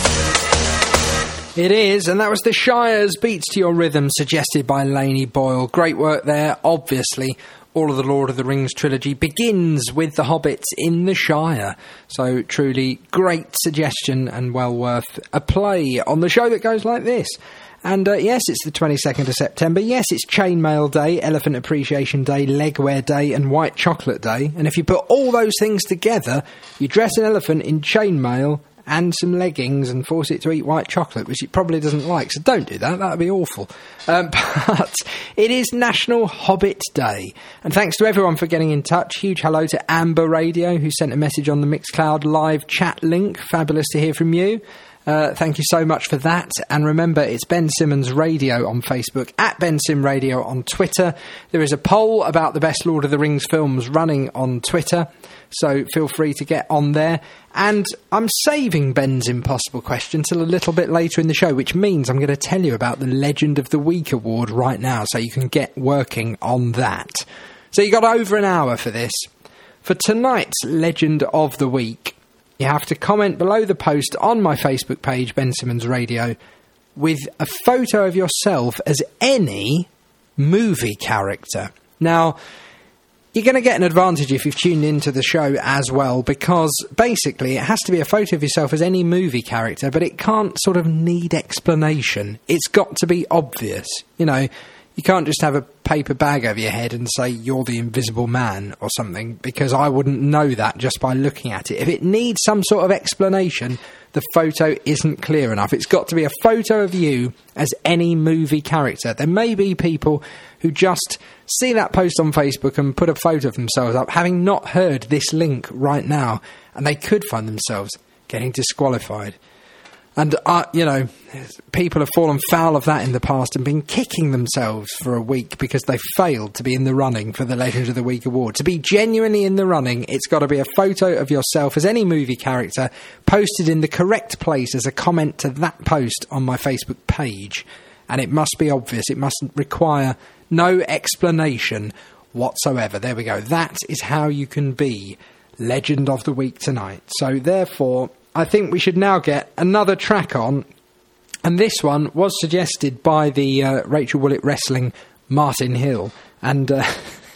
It is, and that was the Shire's Beats to Your Rhythm, suggested by Lainey Boyle. Great work there. Obviously, all of the Lord of the Rings trilogy begins with the Hobbits in the Shire. So, truly great suggestion and well worth a play on the show that goes like this. And uh, yes, it's the twenty-second of September. Yes, it's Chainmail Day, Elephant Appreciation Day, Legwear Day and White Chocolate Day. And if you put all those things together, you dress an elephant in chainmail and some leggings and force it to eat white chocolate, which it probably doesn't like. So don't do that. That would be awful. Um, but it is National Hobbit Day. And thanks to everyone for getting in touch. Huge hello to Amber Radio, who sent a message on the Mixcloud live chat link. Fabulous to hear from you. Uh, thank you so much for that. And remember, it's Ben Simmons Radio on Facebook, at Ben Sim Radio on Twitter. There is a poll about the best Lord of the Rings films running on Twitter, so feel free to get on there. And I'm saving Ben's impossible question till a little bit later in the show, which means I'm going to tell you about the Legend of the Week award right now, so you can get working on that. So you got over an hour for this. For tonight's Legend of the Week, you have to comment below the post on my Facebook page, Ben Simmons Radio, with a photo of yourself as any movie character. Now, you're going to get an advantage if you've tuned into the show as well, because basically it has to be a photo of yourself as any movie character, but it can't sort of need explanation. It's got to be obvious. You know, you can't just have a paper bag over your head and say you're the Invisible Man or something, because I wouldn't know that just by looking at it. If it needs some sort of explanation, the photo isn't clear enough. It's got to be a photo of you as any movie character. There may be people who just see that post on Facebook and put a photo of themselves up, having not heard this link right now, and they could find themselves getting disqualified. And, uh, you know, people have fallen foul of that in the past and been kicking themselves for a week because they failed to be in the running for the Legend of the Week award. To be genuinely in the running, it's got to be a photo of yourself as any movie character posted in the correct place as a comment to that post on my Facebook page. And it must be obvious. It mustn't require no explanation whatsoever. There we go. That is how you can be Legend of the Week tonight. So, therefore, I think we should now get another track on, and this one was suggested by the uh, Rachel Willett Wrestling Martin Hill, and uh,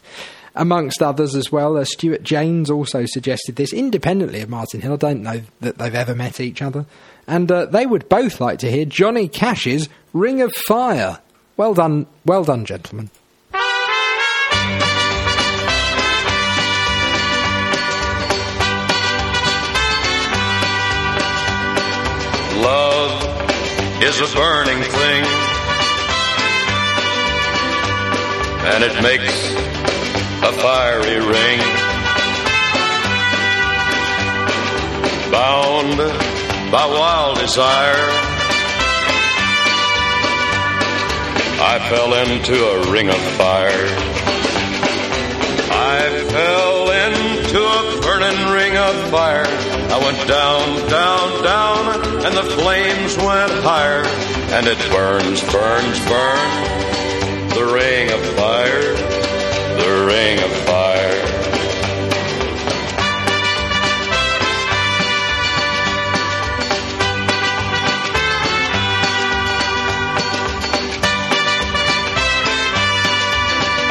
amongst others as well. Uh, Stuart Janes also suggested this independently of Martin Hill. I don't know that they've ever met each other, and uh, they would both like to hear Johnny Cash's Ring of Fire. Well done, well done, gentlemen. Love is a burning thing, and it makes a fiery ring. Bound by wild desire, I fell into a ring of fire. I fell into a burning ring of fire. I went down, down, down, and the flames went higher. And it burns, burns, burns, the ring of fire, the ring of fire.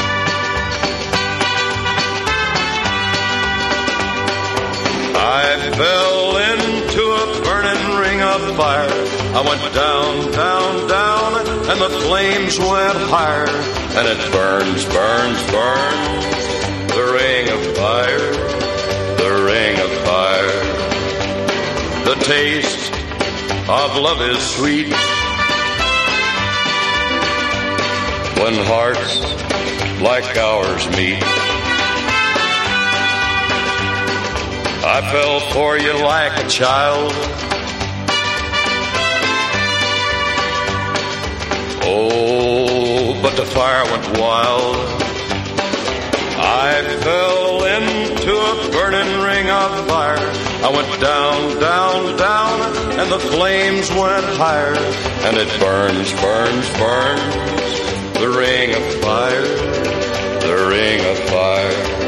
I fell into a burning ring of fire. I went down, down, down, and the flames went higher. And it burns, burns, burns, the ring of fire, the ring of fire. The taste of love is sweet when hearts like ours meet. I fell for you like a child. Oh, but the fire went wild. I fell into a burning ring of fire. I went down, down, down, and the flames went higher. And it burns, burns, burns, the ring of fire, the ring of fire.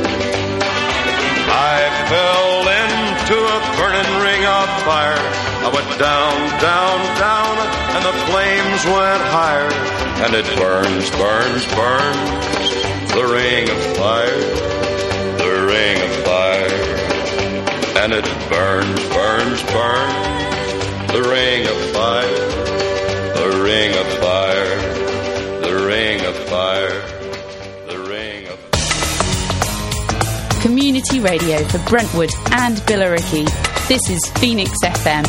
I fell into a burning ring of fire. I went down, down, down, and the flames went higher. And it burns, burns, burns, the ring of fire, the ring of fire. And it burns, burns, burns, the ring of fire, the ring of fire, the ring of fire, the ring of fire. Community radio for Brentwood and Billericay. This is Phoenix F M.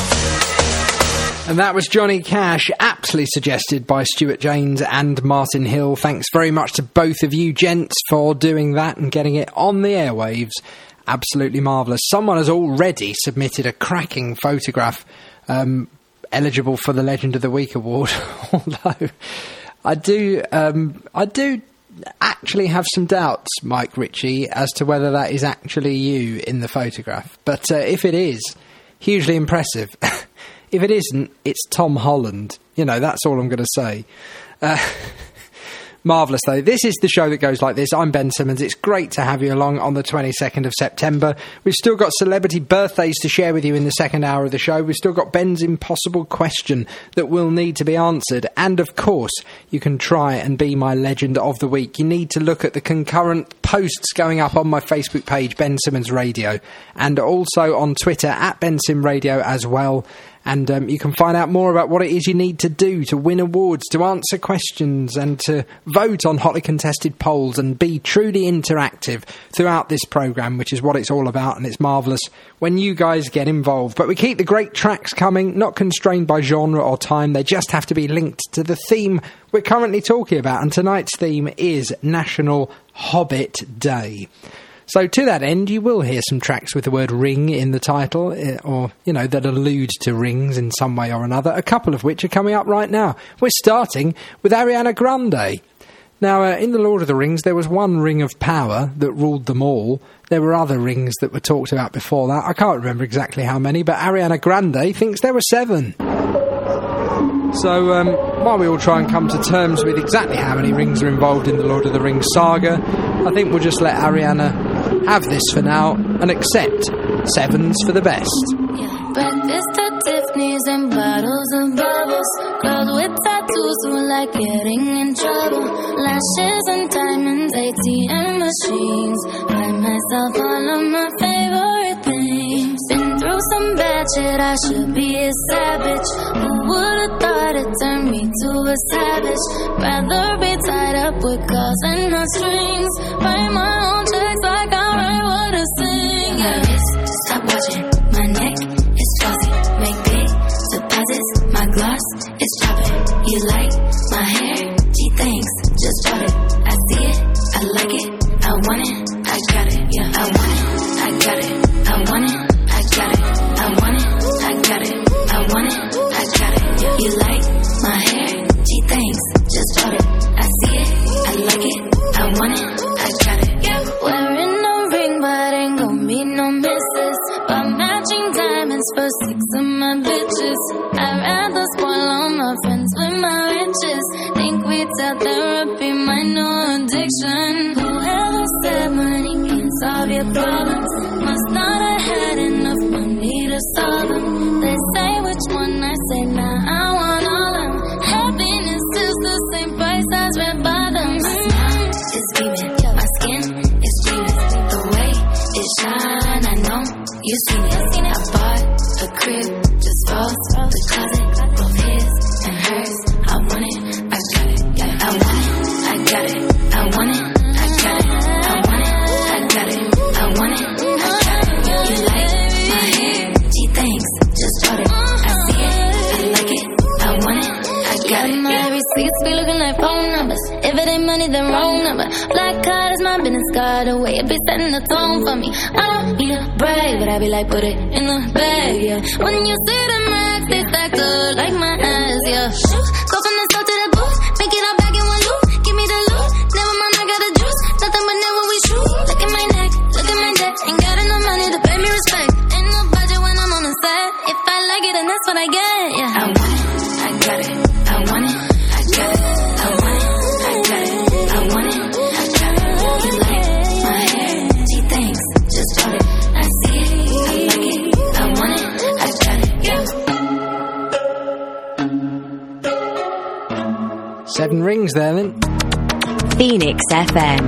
And that was Johnny Cash, aptly suggested by Stuart Janes and Martin Hill. Thanks very much to both of you gents for doing that and getting it on the airwaves. Absolutely marvellous. Someone has already submitted a cracking photograph um, eligible for the Legend of the Week award. Although I do, um, I do actually have some doubts, Mike Ritchie, as to whether that is actually you in the photograph. But uh, if it is, hugely impressive. If it isn't, it's Tom Holland. You know, that's all I'm going to say. Uh, marvellous, though. This is the show that goes like this. I'm Ben Simmons. It's great to have you along on the twenty-second of September. We've still got celebrity birthdays to share with you in the second hour of the show. We've still got Ben's impossible question that will need to be answered. And, of course, you can try and be my Legend of the Week. You need to look at the concurrent posts going up on my Facebook page, Ben Simmons Radio, and also on Twitter, at Ben Sim Radio as well. And um, you can find out more about what it is you need to do to win awards, to answer questions, and to vote on hotly contested polls and be truly interactive throughout this programme, which is what it's all about, and it's marvellous when you guys get involved. But we keep the great tracks coming, not constrained by genre or time. They just have to be linked to the theme we're currently talking about, and tonight's theme is National Hobbit Day. So to that end, you will hear some tracks with the word ring in the title, or, you know, that allude to rings in some way or another, a couple of which are coming up right now. We're starting with Ariana Grande. Now, uh, in The Lord of the Rings, there was one ring of power that ruled them all. There were other rings that were talked about before that. I can't remember exactly how many, but Ariana Grande thinks there were seven. So, um, while we all try and come to terms with exactly how many rings are involved in the Lord of the Rings saga, I think we'll just let Ariana have this for now and accept sevens for the best. Yeah, breakfast at Tiffany's and bottles of bubbles. Girls with tattoos who like getting in trouble. Lashes and diamonds, A T M machines. Buy myself all of my favorite things. Been through some bad shit, I should be a savage. Who would've thought it turned me to a savage? Rather be tied up with calls and no strings. Write my own checks like I write what I sing. Yeah, just stop watching. My neck is fuzzy. Make big deposits. My gloss is dropping. You like my hair? Gee, thanks. Just drop it. I see it. I like it. I want it. I got it. Yeah, I want it. I got it. I want it. I got it. I want it. I got it. I want it. I got it. Yeah. You like my hair? Gee, thanks. Just drop it. I see it. I like it. I want it. I got it. Yeah. Wearing no ring, but ain't gon' be no misses. But matching diamonds for six of my bitches. I'd rather spoil all my friends with my riches. Think retail therapy, my new addiction. Whoever said money can solve your problems must not have had enough money to solve them. They say which one, I say nah, I want all of them. Happiness is the same price as red bottoms. My smile is beaming, my skin is dreaming. The way it shine, I know you've seen it. The crib just falls, the closet, both his and hers. I want it, I got it, got it. I want it, I got it, I want it, I got it. I want it, I got it, I want it, I got it. You like my hair? She thinks, just bought it. I see it, I like it, I want it, I got it. My receipts be looking like phone numbers. If it ain't money, then wrong number. Black card is my business card away. It be setting the tone for me. I don't need a brag, but I be like, put it in the bag, yeah. When you see the max, they stack up like my ass, yeah. Go from the start to the booth, make it all back in one loop. Give me the loot, never mind, I got the juice. Nothing but never we shoot. Look at my neck, look at my debt. Ain't got enough money to pay me respect. Ain't no budget when I'm on the set. If I like it, then that's what I get, yeah. I want it, I got it, I want it, I got it. I want it, I got it, I want it, I got it. You like my hair? She thinks, just bought it. I see it, I like it, I want it, I got it, yeah. Seven rings there then. Phoenix F M.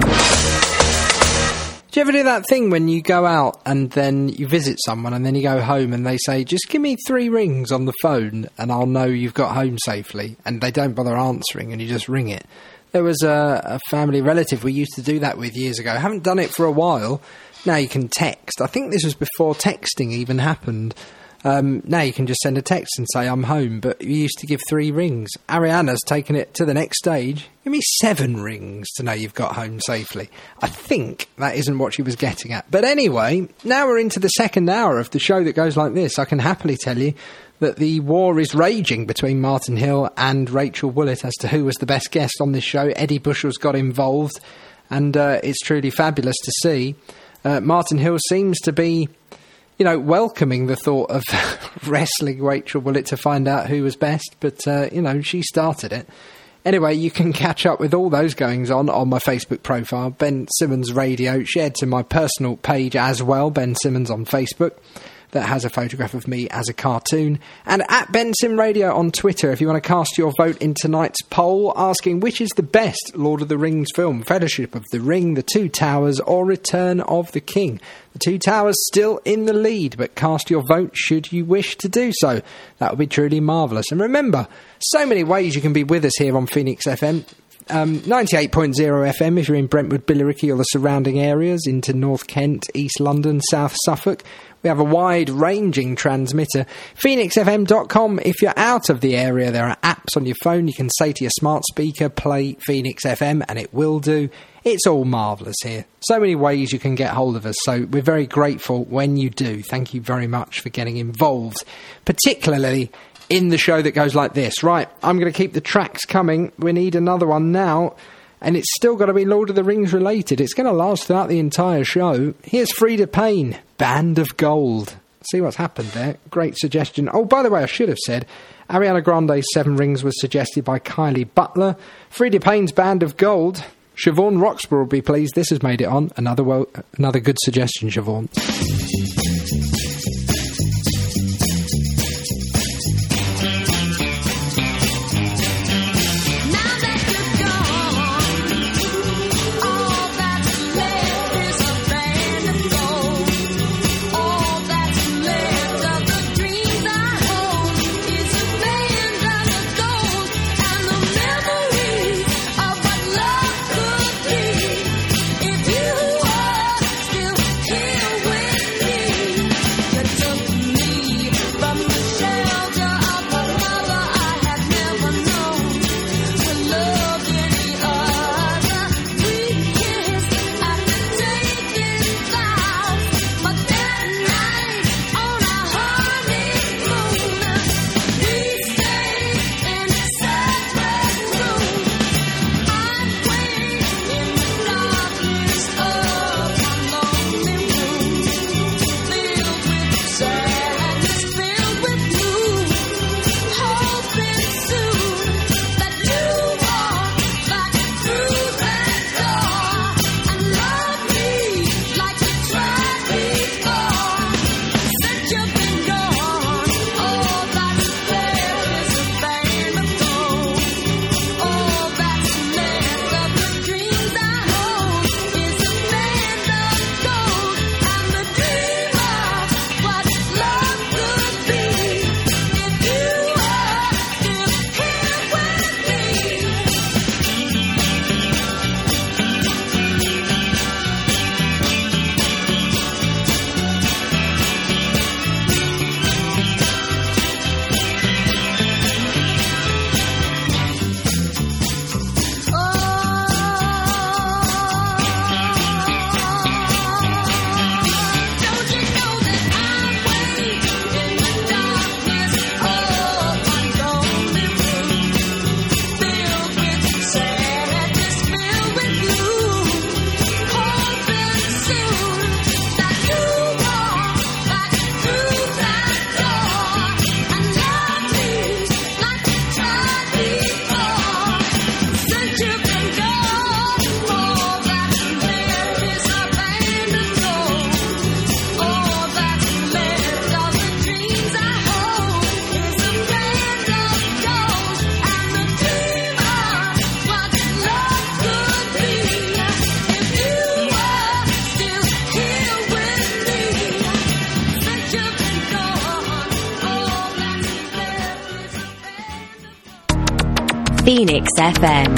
Do you ever do that thing when you go out and then you visit someone and then you go home and they say, just give me three rings on the phone and I'll know you've got home safely, and they don't bother answering and you just ring it? There was a, a family relative we used to do that with years ago. I haven't done it for a while. Now you can text. I think this was before texting even happened. Um, now you can just send a text and say, I'm home, but you used to give three rings. Ariana's taken it to the next stage. Give me seven rings to know you've got home safely. I think that isn't what she was getting at. But anyway, now we're into the second hour of the show that goes like this. I can happily tell you that the war is raging between Martin Hill and Rachel Woolett as to who was the best guest on this show. Eddie Bushell's got involved, and uh, it's truly fabulous to see. Uh, Martin Hill seems to be, you know, welcoming the thought of wrestling Rachel Woolett to find out who was best, but, uh, you know, she started it. Anyway, you can catch up with all those goings on on my Facebook profile, Ben Simmons Radio, shared to my personal page as well, Ben Simmons on Facebook, that has a photograph of me as a cartoon, and at Ben Sim Radio on Twitter if you want to cast your vote in tonight's poll asking which is the best Lord of the Rings film, Fellowship of the Ring, The Two Towers or Return of the King. The Two Towers still in the lead, but cast your vote should you wish to do so. That would be truly marvellous. And remember, so many ways you can be with us here on Phoenix F M. Um, ninety-eight point oh F M if you're in Brentwood, Billericay or the surrounding areas, into North Kent, East London, South Suffolk. We have a wide-ranging transmitter. phoenix f m dot com. If you're out of the area, there are apps on your phone. You can say to your smart speaker, play Phoenix F M, and it will do. It's all marvellous here. So many ways you can get hold of us, so we're very grateful when you do. Thank you very much for getting involved, particularly in the show that goes like this. Right, I'm going to keep the tracks coming. We need another one now, and it's still got to be Lord of the Rings related. It's going to last throughout the entire show. Here's Frida Payne, Band of Gold. See what's happened there. Great suggestion. Oh, by the way, I should have said, Ariana Grande's Seven Rings was suggested by Kylie Butler. Frida Payne's Band of Gold. Siobhan Roxburgh will be pleased this has made it on. Another, well, another good suggestion, Siobhan. If you are still here with me, Phoenix F M.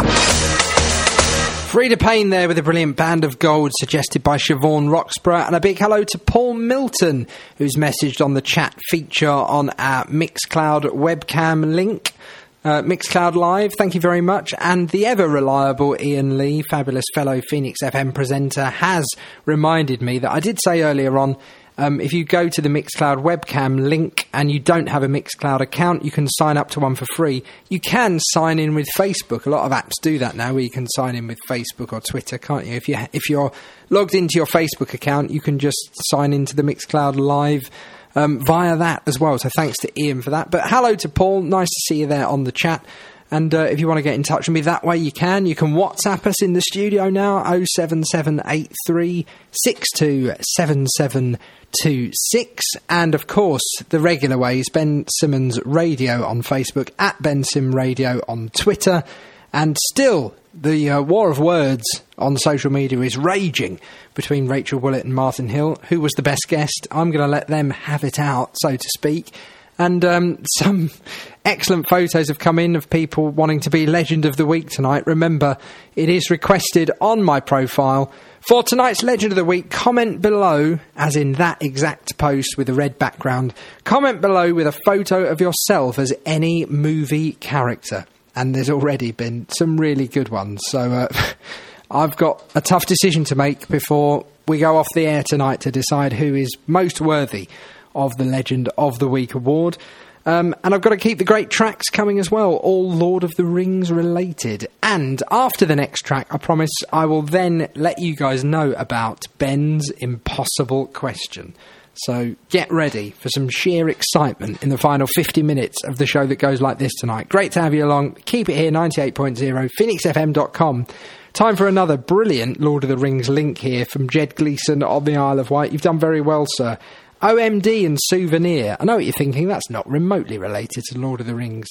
Frida Payne there with a brilliant Band of Gold suggested by Siobhan Roxburgh, and a big hello to Paul Milton, who's messaged on the chat feature on our Mixcloud webcam link. Uh, Mixcloud Live, thank you very much. And the ever-reliable Ian Lee, fabulous fellow Phoenix F M presenter, has reminded me that I did say earlier on, um, if you go to the Mixcloud webcam link and you don't have a Mixcloud account, you can sign up to one for free. You can sign in with Facebook. A lot of apps do that now, where you can sign in with Facebook or Twitter, can't you? If, you, if you're logged into your Facebook account, you can just sign into the Mixcloud Live Um, via that as well. So thanks to Ian for that. But hello to Paul. Nice to see you there on the chat. And uh, if you want to get in touch with me that way, you can. You can WhatsApp us in the studio now, oh seven seven eight three six two seven seven two six. And of course, the regular ways, Ben Simmons Radio on Facebook, at Ben Sim Radio on Twitter. And still, the uh, war of words on social media is raging between Rachel Willett and Martin Hill. Who was the best guest? I'm going to let them have it out, so to speak. And um, some excellent photos have come in of people wanting to be Legend of the Week tonight. Remember, it is requested on my profile. For tonight's Legend of the Week, comment below, as in that exact post with a red background, comment below with a photo of yourself as any movie character. And there's already been some really good ones. So uh, I've got a tough decision to make before we go off the air tonight to decide who is most worthy of the Legend of the Week award. Um, and I've got to keep the great tracks coming as well, all Lord of the Rings related. And after the next track, I promise I will then let you guys know about Ben's impossible question. So get ready for some sheer excitement in the final fifty minutes of the show that goes like this tonight. Great to have you along. Keep it here, ninety-eight point oh, phoenix f m dot com. Time for another brilliant Lord of the Rings link here from Jed Gleeson on the Isle of Wight. You've done very well, sir. O M D and Souvenir. I know what you're thinking, that's not remotely related to Lord of the Rings.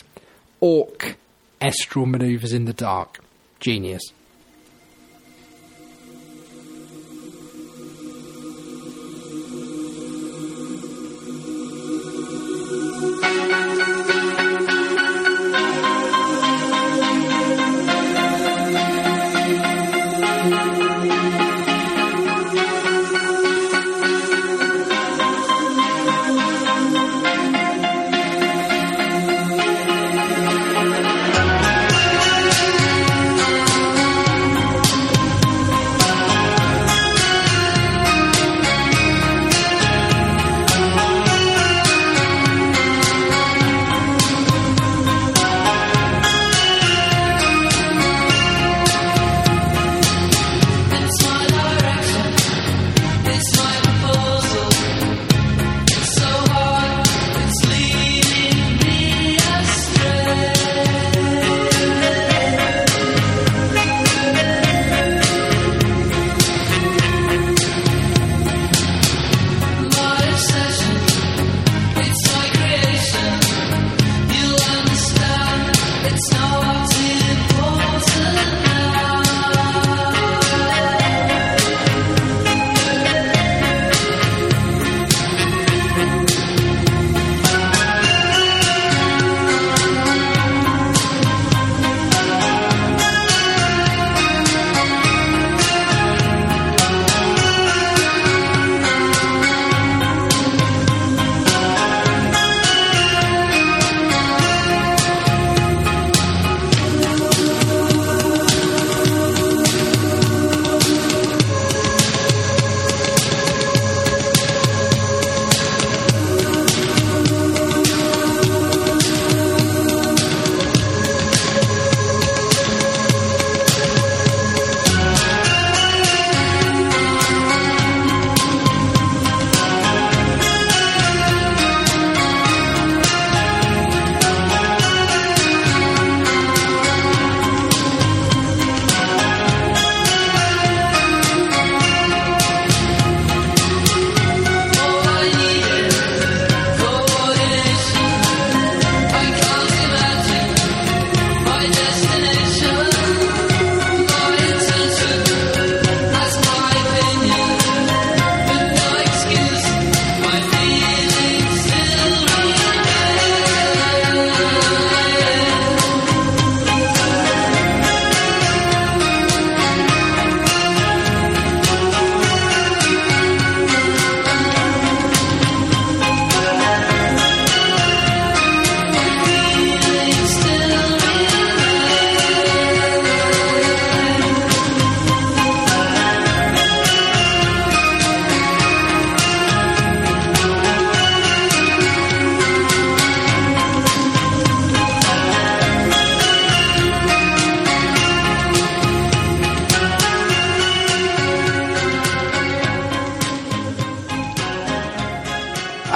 Orc, Estral Manoeuvres in the Dark. Genius. Thank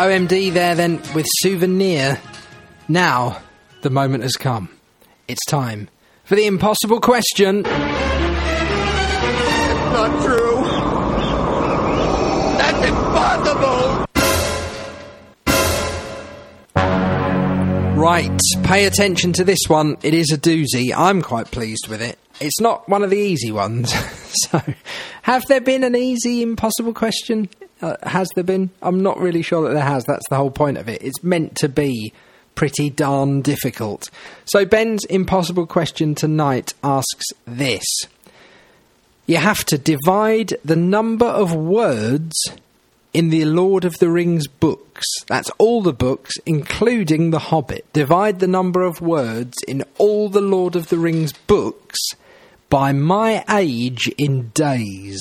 O M D there then with Souvenir. Now, the moment has come. It's time for the impossible question. Not true. That's impossible. Right, pay attention to this one. It is a doozy. I'm quite pleased with it. It's not one of the easy ones. So, have there been an easy impossible question? Uh, has there been? I'm not really sure that there has. That's the whole point of it. It's meant to be pretty darn difficult. So Ben's impossible question tonight asks this. You have to divide the number of words in the Lord of the Rings books. That's all the books, including The Hobbit. Divide the number of words in all the Lord of the Rings books by my age in days.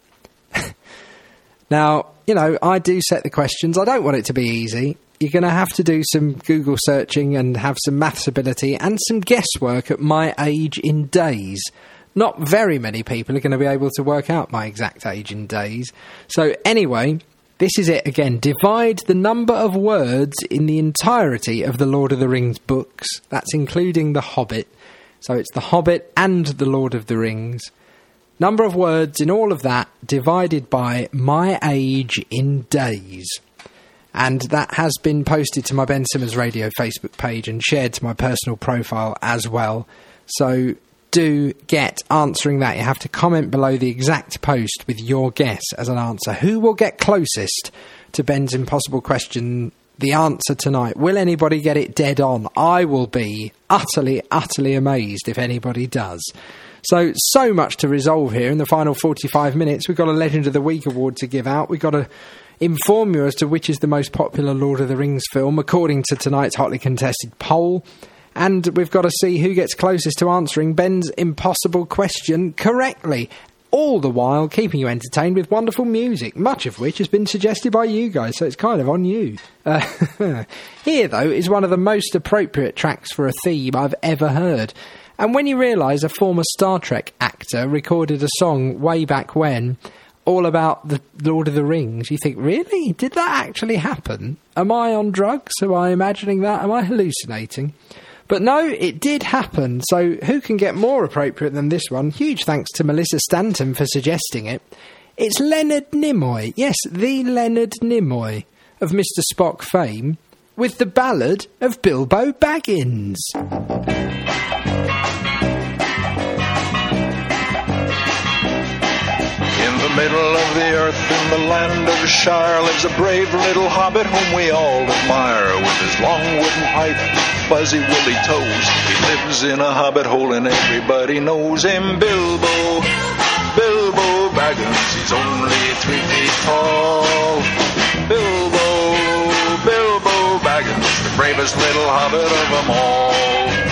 Now, you know, I do set the questions. I don't want it to be easy. You're going to have to do some Google searching and have some maths ability and some guesswork at my age in days. Not very many people are going to be able to work out my exact age in days. So anyway, this is it again. Divide the number of words in the entirety of the Lord of the Rings books. That's including The Hobbit. So it's The Hobbit and The Lord of the Rings. Number of words in all of that divided by my age in days. And that has been posted to my Ben Simmons Radio Facebook page and shared to my personal profile as well. So do get answering that. You have to comment below the exact post with your guess as an answer. Who will get closest to Ben's impossible question, the answer tonight? Will anybody get it dead on? I will be utterly, utterly amazed if anybody does. So, so much to resolve here in the final forty-five minutes. We've got a Legend of the Week award to give out. We've got to inform you as to which is the most popular Lord of the Rings film, according to tonight's hotly contested poll. And we've got to see who gets closest to answering Ben's impossible question correctly. All the while keeping you entertained with wonderful music, much of which has been suggested by you guys, so it's kind of on you. Uh, here, though, is one of the most appropriate tracks for a theme I've ever heard. And when you realise a former Star Trek actor recorded a song way back when, all about the Lord of the Rings, you think, really? Did that actually happen? Am I on drugs? Am I imagining that? Am I hallucinating? But no, it did happen, so who can get more appropriate than this one? Huge thanks to Melissa Stanton for suggesting it. It's Leonard Nimoy, yes, the Leonard Nimoy of Mister Spock fame, with the ballad of Bilbo Baggins. In the middle of the earth, in the land of Shire, lives a brave little hobbit whom we all admire. With his long wooden pipe, fuzzy woolly toes, he lives in a hobbit hole and everybody knows him. Bilbo, Bilbo Baggins, he's only three feet tall. Bilbo, Bilbo Baggins, the bravest little hobbit of them all.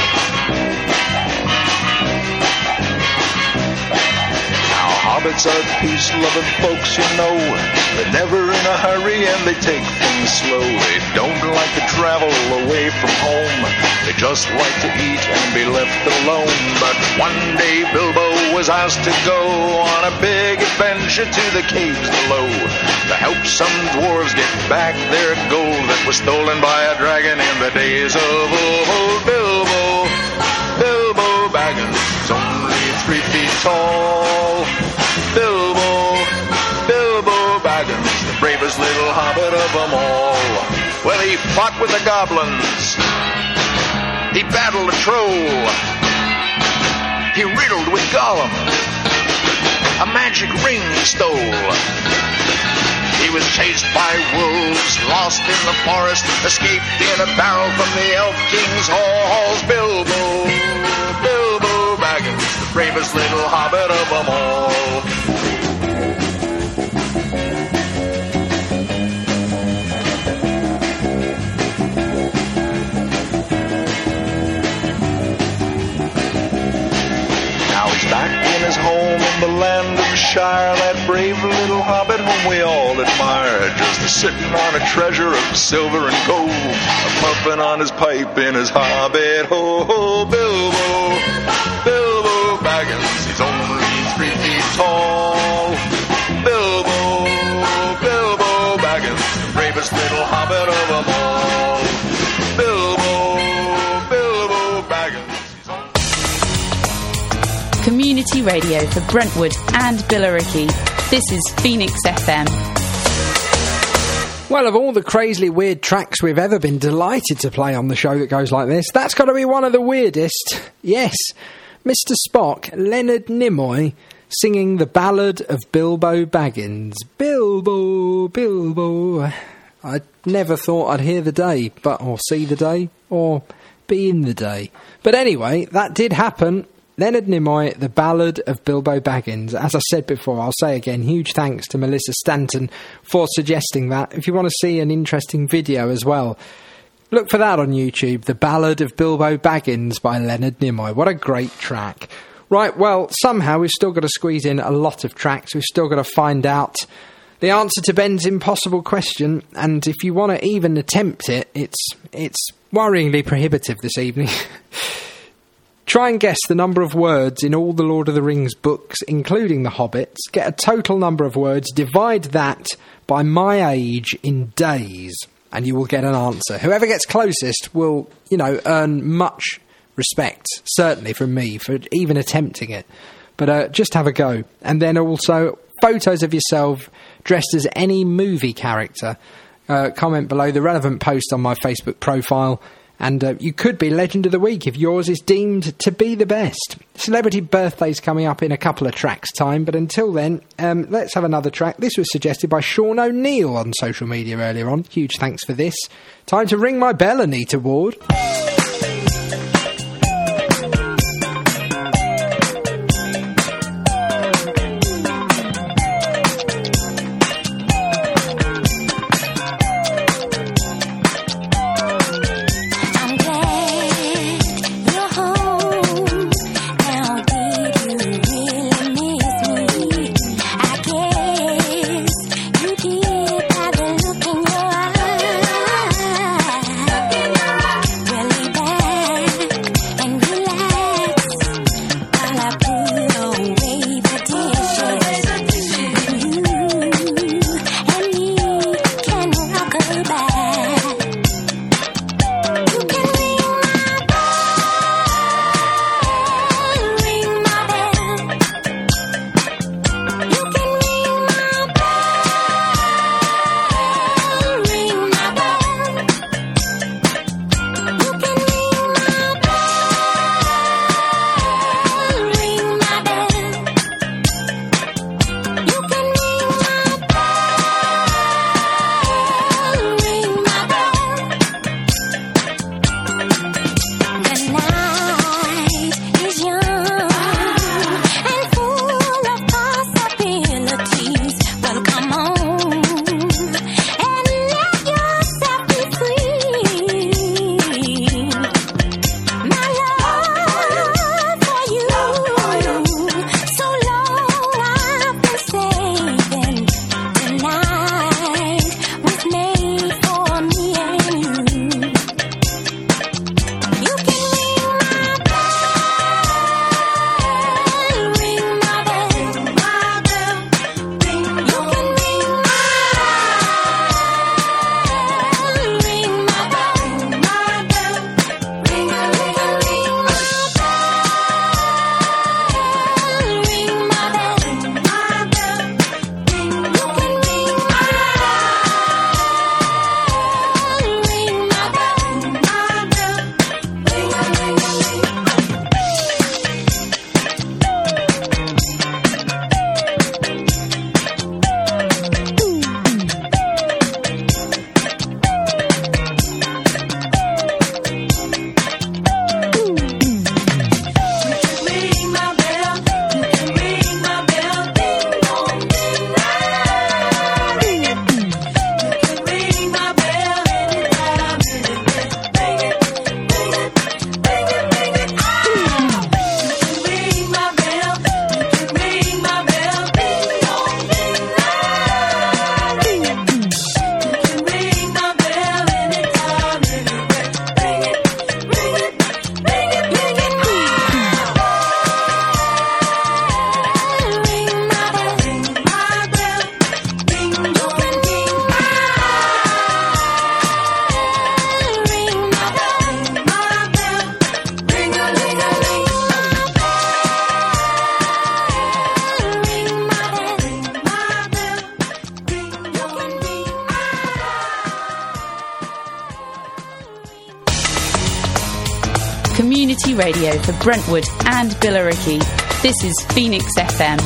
Hobbits are peace-loving folks, you know. They're never in a hurry and they take things slow. They don't like to travel away from home. They just like to eat and be left alone. But one day Bilbo was asked to go on a big adventure to the caves below to help some dwarves get back their gold that was stolen by a dragon in the days of old. Bilbo, Bilbo Baggins, only three feet tall. Bilbo, Bilbo Baggins, the bravest little hobbit of them all. Well, he fought with the goblins. He battled a troll. He riddled with Gollum. A magic ring he stole. He was chased by wolves, lost in the forest, escaped in a barrel from the Elf King's halls. Bilbo, Bilbo Baggins, the bravest little hobbit of them all. Back in his home in the land of Shire, that brave little hobbit whom we all admire, just sitting on a treasure of silver and gold, a puffing on his pipe in his hobbit hole. Bilbo, Bilbo Baggins, he's only three feet tall. Bilbo, Bilbo Baggins, the bravest little hobbit community radio for Brentwood and Billericay. This is Phoenix F M. Well, of all the crazily weird tracks we've ever been delighted to play on the show that goes like this, that's got to be one of the weirdest. Yes, Mister Spock, Leonard Nimoy, singing the ballad of Bilbo Baggins. Bilbo, Bilbo. I never thought I'd hear the day, but or see the day, or be in the day. But anyway, that did happen. Leonard Nimoy, the ballad of Bilbo Baggins. As I said before, I'll say again, huge thanks to Melissa Stanton for suggesting that. If you want to see an interesting video as well, look for that on YouTube, The Ballad of Bilbo Baggins by Leonard Nimoy. What a great track. Right, well, somehow we've still got to squeeze in a lot of tracks. We've still got to find out the answer to Ben's impossible question, and if you want to even attempt it, it's it's worryingly prohibitive this evening. Try and guess the number of words in all the Lord of the Rings books, including The Hobbits. Get a total number of words, divide that by my age in days, and you will get an answer. Whoever gets closest will, you know, earn much respect, certainly from me, for even attempting it. But uh, just have a go. And then also photos of yourself dressed as any movie character. Uh, comment below the relevant post on my Facebook profile. And uh, you could be Legend of the Week if yours is deemed to be the best. Celebrity birthdays coming up in a couple of tracks' time, but until then, um, let's have another track. This was suggested by Sean O'Neill on social media earlier on. Huge thanks for this. Time to ring my bell, Anita Ward. Really community radio for Brentwood and Billericay. This is Phoenix F M.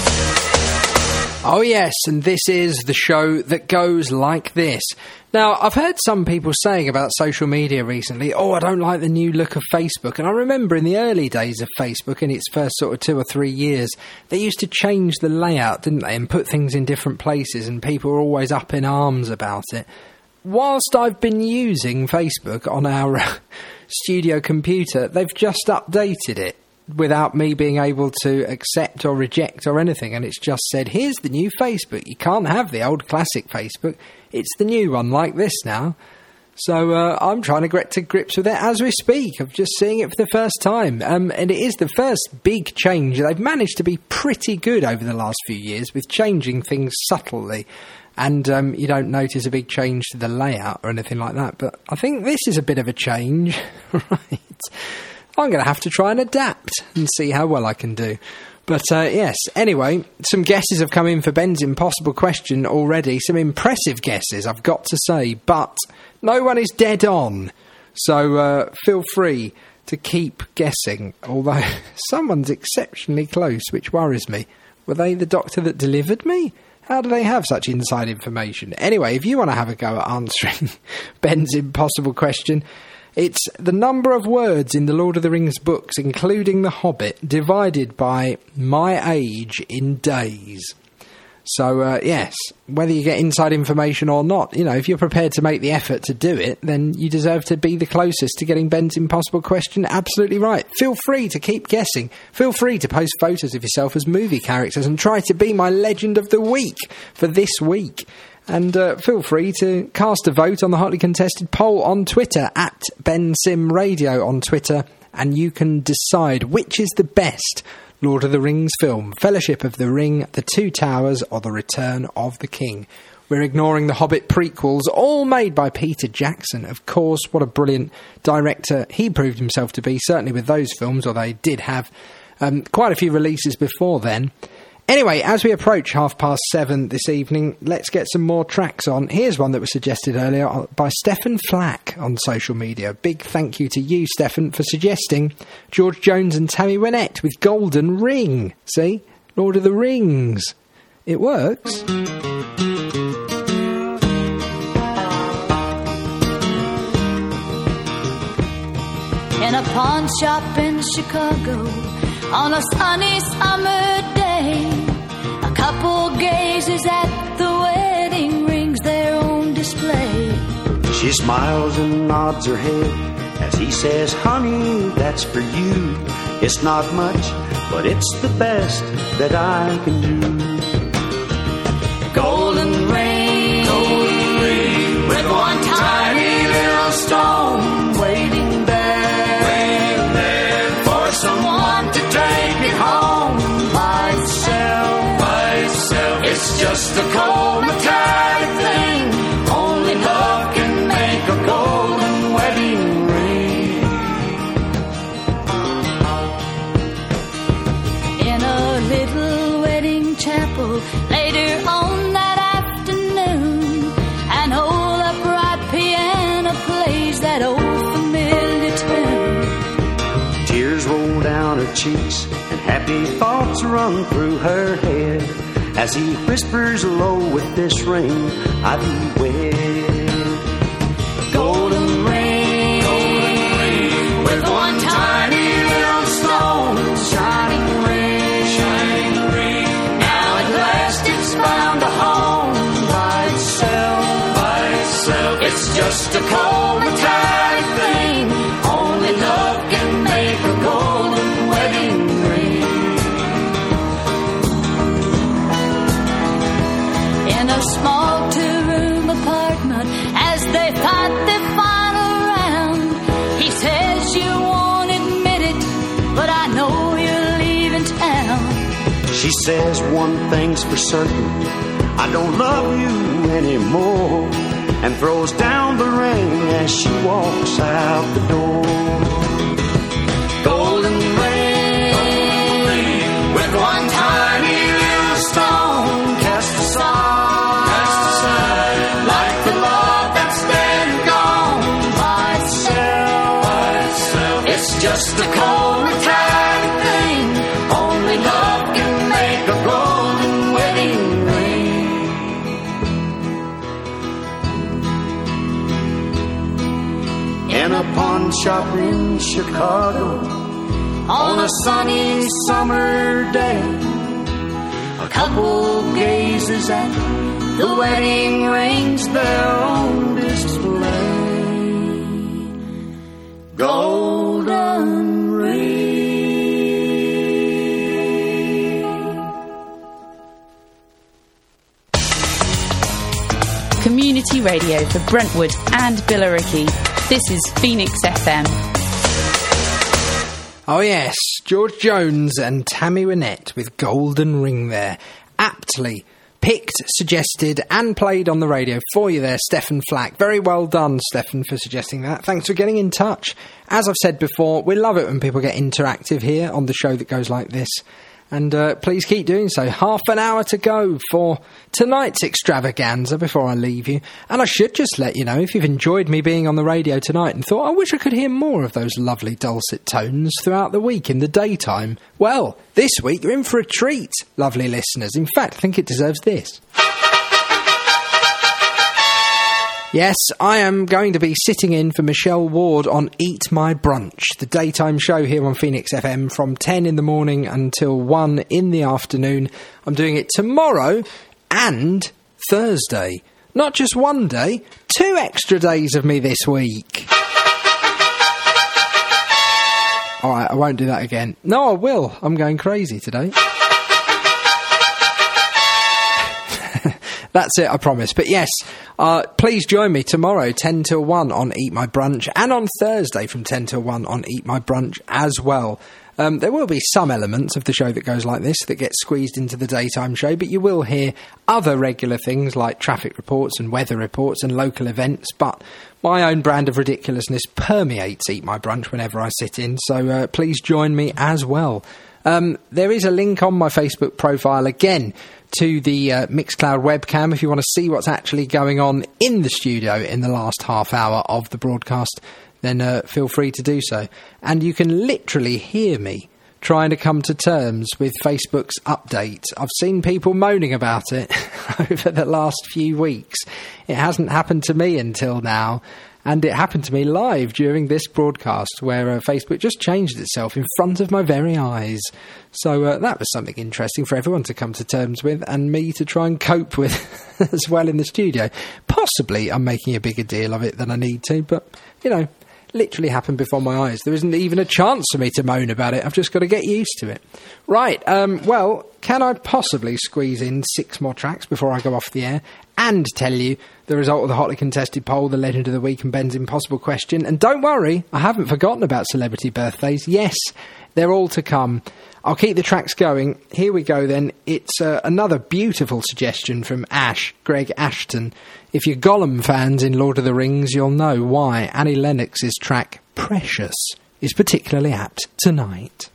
Oh yes, and this is the show that goes like this. Now, I've heard some people saying about social media recently, oh, I don't like the new look of Facebook. And I remember in the early days of Facebook, in its first sort of two or three years, they used to change the layout, didn't they, and put things in different places, and people were always up in arms about it. Whilst I've been using Facebook on our studio computer, they've just updated it without me being able to accept or reject or anything, and it's just said, here's the new Facebook. You can't have the old classic Facebook. It's the new one like this now. So uh, I'm trying to get to grips with it as we speak. I'm just seeing it for the first time. Um, and it is the first big change. They've managed to be pretty good over the last few years with changing things subtly. And um, you don't notice a big change to the layout or anything like that. But I think this is a bit of a change, right? I'm going to have to try and adapt and see how well I can do. But, uh, yes, anyway, some guesses have come in for Ben's impossible question already. Some impressive guesses, I've got to say. But no one is dead on. So uh, feel free to keep guessing. Although someone's exceptionally close, which worries me. Were they the doctor that delivered me? How do they have such inside information? Anyway, if you want to have a go at answering Ben's impossible question, it's the number of words in the Lord of the Rings books, including The Hobbit, divided by my age in days. So, uh, yes, whether you get inside information or not, you know, if you're prepared to make the effort to do it, then you deserve to be the closest to getting Ben's impossible question absolutely right. Feel free to keep guessing. Feel free to post photos of yourself as movie characters and try to be my legend of the week for this week. And uh, feel free to cast a vote on the hotly contested poll on Twitter, at Ben Sim Radio on Twitter, and you can decide which is the best Lord of the Rings film, Fellowship of the Ring, The Two Towers, or The Return of the King. We're ignoring the Hobbit prequels, all made by Peter Jackson. Of course, what a brilliant director he proved himself to be, certainly with those films, although he did have um, quite a few releases before then. Anyway, as we approach half past seven this evening, let's get some more tracks on. Here's one that was suggested earlier by Stefan Flack on social media. Big thank you to you, Stefan, for suggesting George Jones and Tammy Wynette with Golden Ring. See? Lord of the Rings. It works. In a pawn shop in Chicago on a sunny summer day, a couple gazes at the wedding rings, their own display. She smiles and nods her head as he says, honey, that's for you. It's not much, but it's the best that I can do. Golden ring, golden ring, with one tiny little stone waiting there, waiting there for someone to take me home. By itself, by itself, it's just a cold metallic thing. Only love can make a golden wedding ring. In a little wedding chapel later on that afternoon, an old upright piano plays that old familiar tune. Tears roll down her cheeks and happy thoughts run through her head as he whispers low, with this ring I be wed. Golden ring, golden ring, with one tiny little stone, shining ring, shining ring. Now at last it's found a home. By itself, by itself, it's just a cold metallic thing. Only love can make a golden wedding ring. In a small two-room apartment, as they fight their final round, he says, you won't admit it, but I know you're leaving town. She says, one thing's for certain, I don't love you anymore, and throws down the ring as she walks out the door. Golden ring, golden ring, with one tiny little stone cast aside, cast aside, like the love that's dead and gone. By itself, by itself, it's just a cold, tiny thing. Only love can make a golden wedding ring. In a pawn shop in Chicago, on a sunny summer day, a couple gazes at the wedding rings there on display. Golden ring. Community radio for Brentwood and Billericay. This is Phoenix F M. Oh yes, George Jones and Tammy Wynette with Golden Ring there. Aptly picked, suggested and played on the radio for you there, Stefan Flack. Very well done, Stefan, for suggesting that. Thanks for getting in touch. As I've said before, we love it when people get interactive here on the show that goes like this. And uh, please keep doing so. Half an hour to go for tonight's extravaganza before I leave you. And I should just let you know, if you've enjoyed me being on the radio tonight and thought, I wish I could hear more of those lovely dulcet tones throughout the week in the daytime, well, this week you're in for a treat, lovely listeners. In fact, I think it deserves this. Yes, I am going to be sitting in for Michelle Ward on Eat My Brunch, the daytime show here on Phoenix F M from ten in the morning until one in the afternoon. I'm doing it tomorrow and Thursday. Not just one day, two extra days of me this week. Alright, I won't do that again. No, I will. I'm going crazy today. That's it, I promise. But yes, uh, please join me tomorrow, ten till one on Eat My Brunch, and on Thursday from ten till one on Eat My Brunch as well. Um, there will be some elements of the show that goes like this that get squeezed into the daytime show, but you will hear other regular things like traffic reports and weather reports and local events. But my own brand of ridiculousness permeates Eat My Brunch whenever I sit in, so uh, please join me as well. Um, there is a link on my Facebook profile again to the uh, Mixcloud webcam if you want to see what's actually going on in the studio in the last half hour of the broadcast. Then uh, feel free to do so. And you can literally hear me trying to come to terms with Facebook's update. I've seen people moaning about it over the last few weeks. It hasn't happened to me until now. And it happened to me live during this broadcast where uh, Facebook just changed itself in front of my very eyes. So uh, that was something interesting for everyone to come to terms with and me to try and cope with as well in the studio. Possibly I'm making a bigger deal of it than I need to, but, you know, literally happened before my eyes. There isn't even a chance for me to moan about it. I've just got to get used to it. Right, um, well, can I possibly squeeze in six more tracks before I go off the air and tell you the result of the hotly contested poll, the Legend of the Week and Ben's Impossible Question? And don't worry, I haven't forgotten about celebrity birthdays. Yes, they're all to come. I'll keep the tracks going. Here we go then. It's uh, another beautiful suggestion from Ash, Greg Ashton. If you're Gollum fans in Lord of the Rings, you'll know why Annie Lennox's track Precious is particularly apt tonight.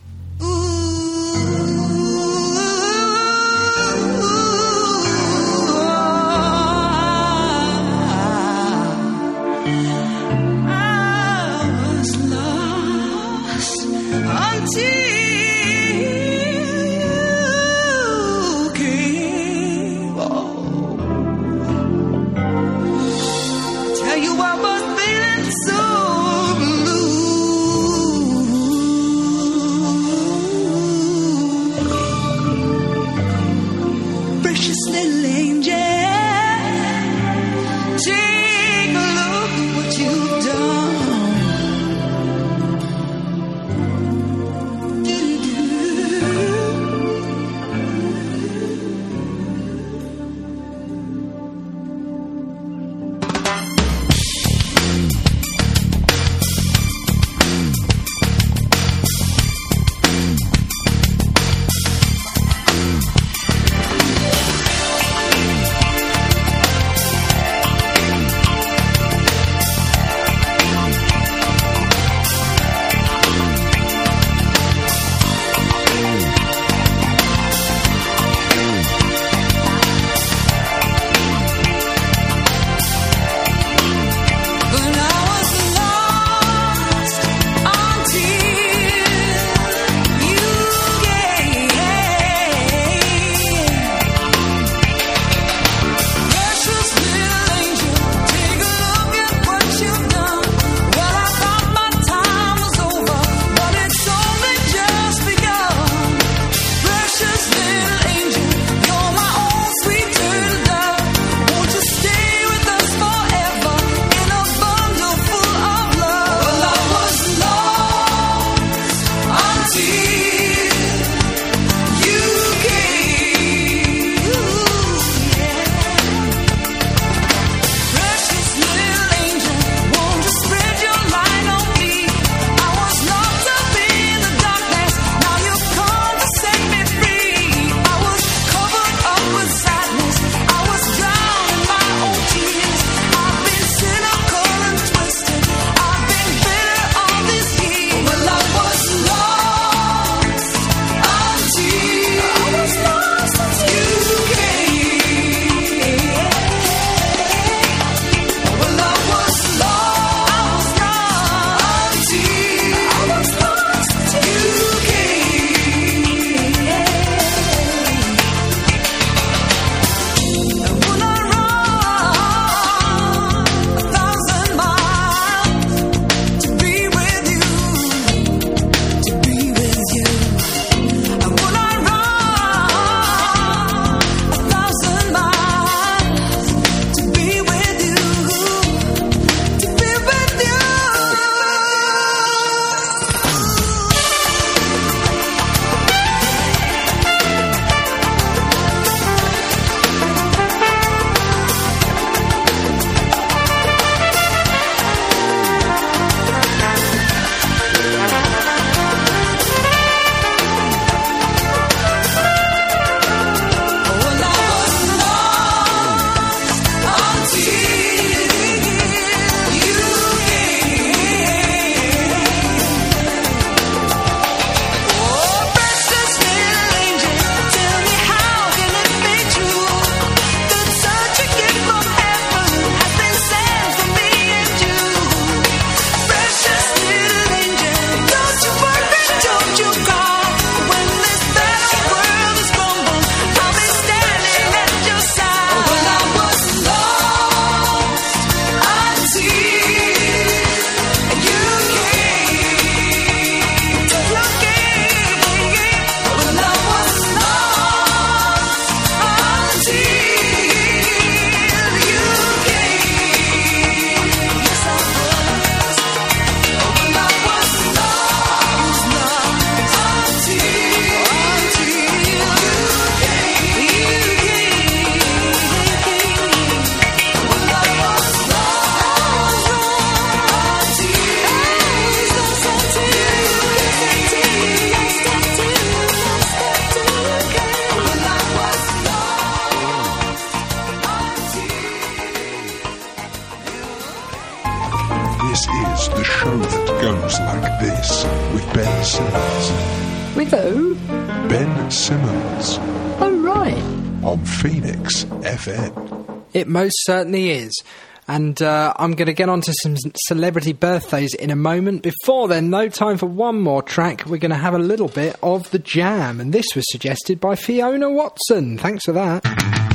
goes like this with Ben Simmons. With who? Ben Simmons. Oh, right. On Phoenix F M. It most certainly is. And uh, I'm going to get on to some celebrity birthdays in a moment. Before then, no time for one more track. We're going to have a little bit of The Jam. And this was suggested by Fiona Watson. Thanks for that.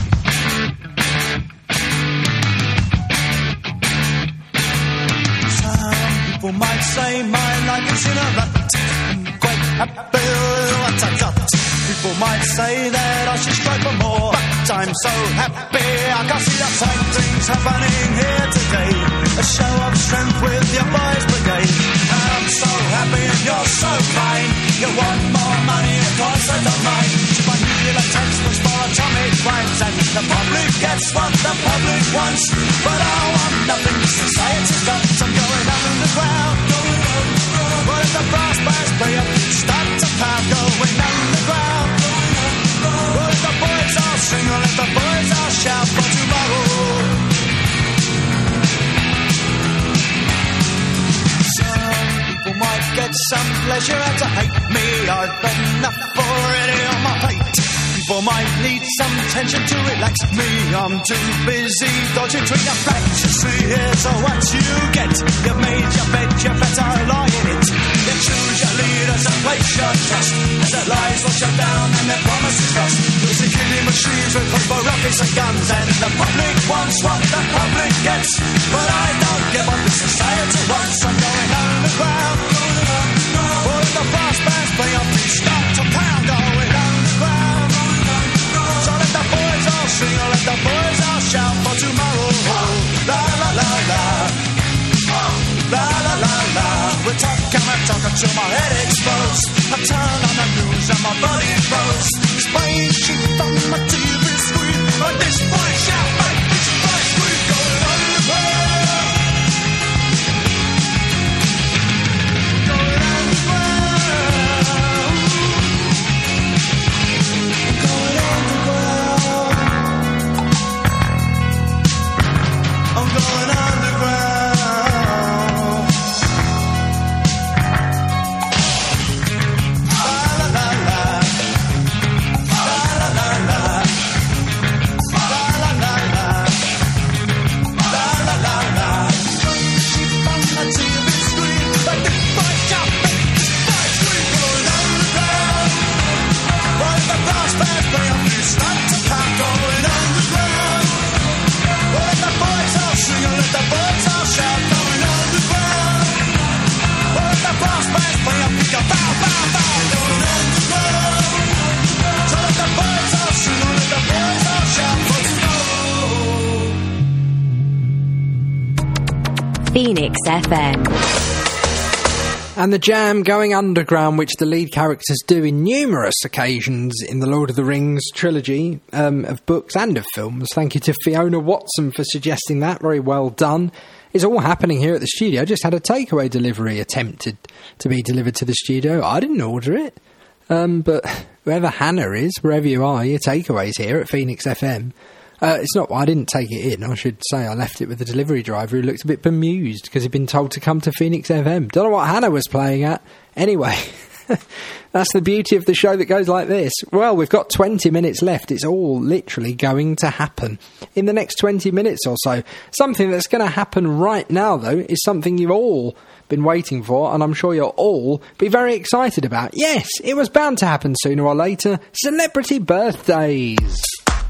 Some people might say my life is in a rut. I'm quite happy with what I've got. People might say that I should strive for more, but I'm so happy I can see the same things happening here today. A show of strength with your boys brigade. I'm so happy and you're so kind. You want more money, of course I don't mind. My nuclear textbooks for atomic crimes, and the public gets what the public wants. But I want nothing society does. I'm going underground. What if the brass bands play up? Start to pound, going underground. What if the boys all sing, or if the boys all shout for tomorrow? Some people might get some pleasure out to hate me. I've enough already on my plate. People might need some tension to relax me. I'm too busy dodging between the facts. You see, here's what you get. You've made your bed, you better lie in it. You choose your leaders and place your trust. As their lies wash you down and their promises lost. There's a killing machines with football rockets and guns. And the public wants what the public gets. But I don't get what the society wants. I'm going underground. All of the brass bands play on beat, start to pound. Going underground. So let the boys all sing, or let the boys all shout for tomorrow. La la la la. La la la la. We talk and we talk until my head explodes. I turn on the news and my body froze. Spying sheep on my T V screen. But this boy shout, make this boy scream. Going underground. Going underground. Going underground. I'm going underground. Phoenix F M. And The Jam, Going Underground, which the lead characters do in numerous occasions in the Lord of the Rings trilogy um, of books and of films. Thank you to Fiona Watson for suggesting that. Very well done. It's all happening here at the studio. I just had a takeaway delivery attempted to be delivered to the studio. I didn't order it. Um, but whoever Hannah is, wherever you are, your takeaway's here at Phoenix F M. Uh, it's not, I didn't take it in. I should say I left it with the delivery driver who looked a bit bemused because he'd been told to come to Phoenix F M. Don't know what Hannah was playing at. Anyway, that's the beauty of the show that goes like this. Well, we've got twenty minutes left. It's all literally going to happen in the next twenty minutes or so. Something that's going to happen right now, though, is something you've all been waiting for, and I'm sure you'll all be very excited about. Yes, it was bound to happen sooner or later. Celebrity birthdays.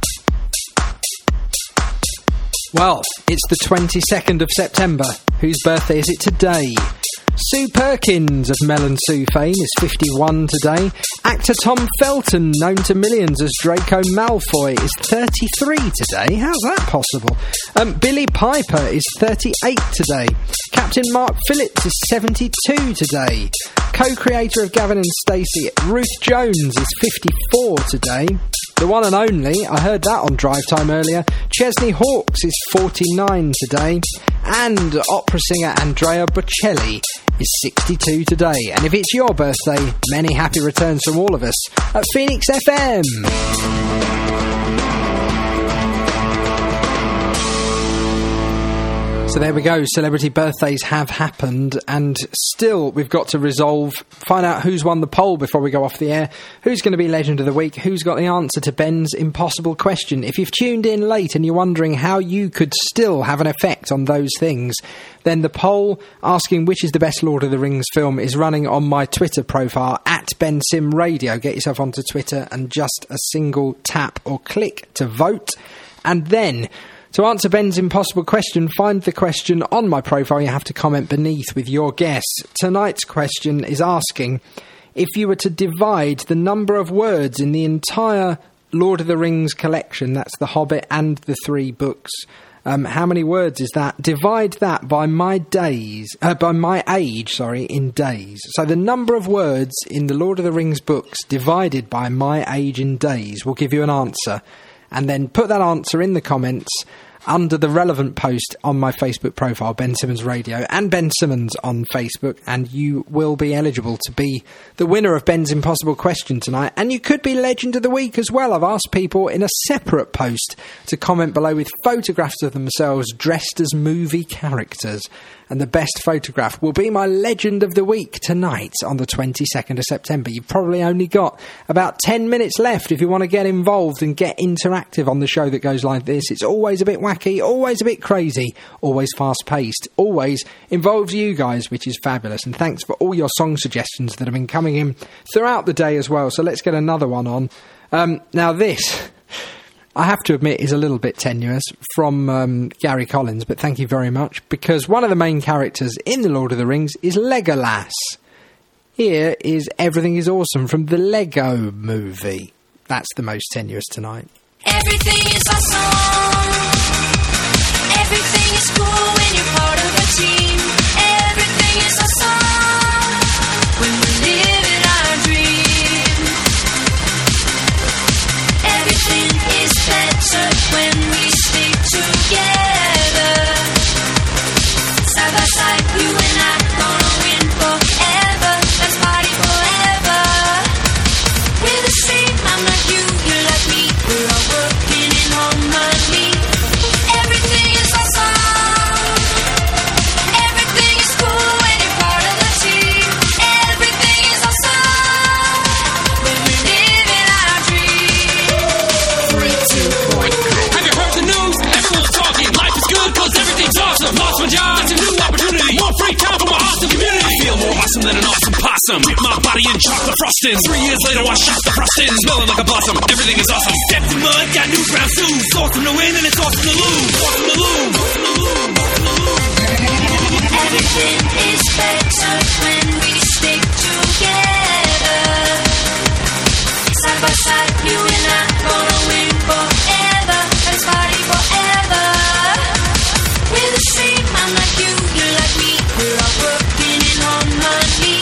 Well, it's the twenty-second of September. Whose birthday is it today? Sue Perkins of Mel and Sue fame is fifty-one today. Actor Tom Felton, known to millions as Draco Malfoy, is thirty-three today. How's that possible? Um, Billy Piper is thirty-eight today. Captain Mark Phillips is seventy-two today. Co-creator of Gavin and Stacey, Ruth Jones, is fifty-four today. The one and only, I heard that on Drive Time earlier, Chesney Hawkes is forty-nine today. And opera singer Andrea Bocelli is sixty-two today. And if it's your birthday, many happy returns from all of us at Phoenix F M. So there we go, celebrity birthdays have happened, and still we've got to resolve, find out who's won the poll before we go off the air, who's going to be Legend of the Week, who's got the answer to Ben's impossible question. If you've tuned in late and you're wondering how you could still have an effect on those things, then the poll asking which is the best Lord of the Rings film is running on my Twitter profile, at Ben Sim Radio. Get yourself onto Twitter and just a single tap or click to vote, and then to answer Ben's impossible question, find the question on my profile. You have to comment beneath with your guess. Tonight's question is asking, if you were to divide the number of words in the entire Lord of the Rings collection, that's The Hobbit and the three books, um, how many words is that? Divide that by my days, uh, by my age, sorry, in days. So the number of words in the Lord of the Rings books divided by my age in days will give you an answer. And then put that answer in the comments under the relevant post on my Facebook profile, Ben Simmons Radio, and Ben Simmons on Facebook, and you will be eligible to be the winner of Ben's Impossible Question tonight. And you could be Legend of the Week as well. I've asked people in a separate post to comment below with photographs of themselves dressed as movie characters. And the best photograph will be my Legend of the Week tonight on the twenty-second of September. You've probably only got about ten minutes left if you want to get involved and get interactive on the show that goes like this. It's always a bit wacky, always a bit crazy, always fast-paced, always involves you guys, which is fabulous. And thanks for all your song suggestions that have been coming in throughout the day as well. So let's get another one on. Um, now this, I have to admit, is a little bit tenuous from um, Gary Collins, but thank you very much, because one of the main characters in The Lord of the Rings is Legolas. Here is Everything is Awesome from the Lego Movie. That's the most tenuous tonight. Everything is awesome. Everything is cool when you're part of a team. Everything is awesome when we're living our dream. Everything is better when we stick together. Side by side, you and I gonna win forever. Let's party forever. We're the same, I'm like you, you're like me. We're all working in harmony. Everything is awesome. Everything is cool when you're part of the team. Everything is awesome when we're living our dream. Three, two, one, go. Have you heard the news? Everyone's talking. Life is good cause everything's awesome. Lost my job, it's a new opportunity. More free time for my awesome community. I feel more awesome than an awesome possum. Dip my body in chocolate frosting. Three years later I shot the frosting. Smelling like a blossom. Everything is awesome. Stepped in mud, got new brown shoes. It's awesome to win and it's awesome to lose. Awesome to lose. Awesome to lose. Awesome to lose. Everything is better when we stick together. Side by side, you and I gonna win forever. Let's party forever. We're the same, I'm like you, you're like me. We're all working in harmony.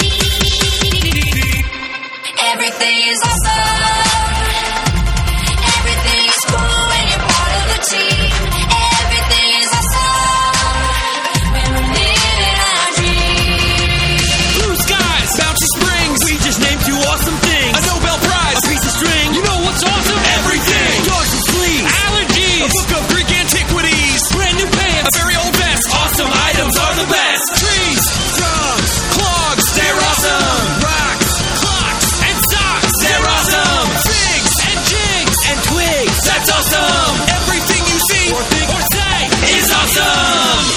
Everything is awesome. Everything is cool when you're part of the team. Everything is awesome when we're living our dream. Blue skies, Bouncy Springs. We just named two awesome things. A Nobel Prize, a piece of string. You know what's awesome? Everything. Dogs and sleeves. Allergies. A book of Greek antiquities. Brand new pants. A very old vest. Awesome items are the best. Trees, drums, clogs. They're awesome. Rocks, clocks, and socks. They're awesome. Figs and jigs and twigs. That's awesome. Everything you see or think or say is awesome.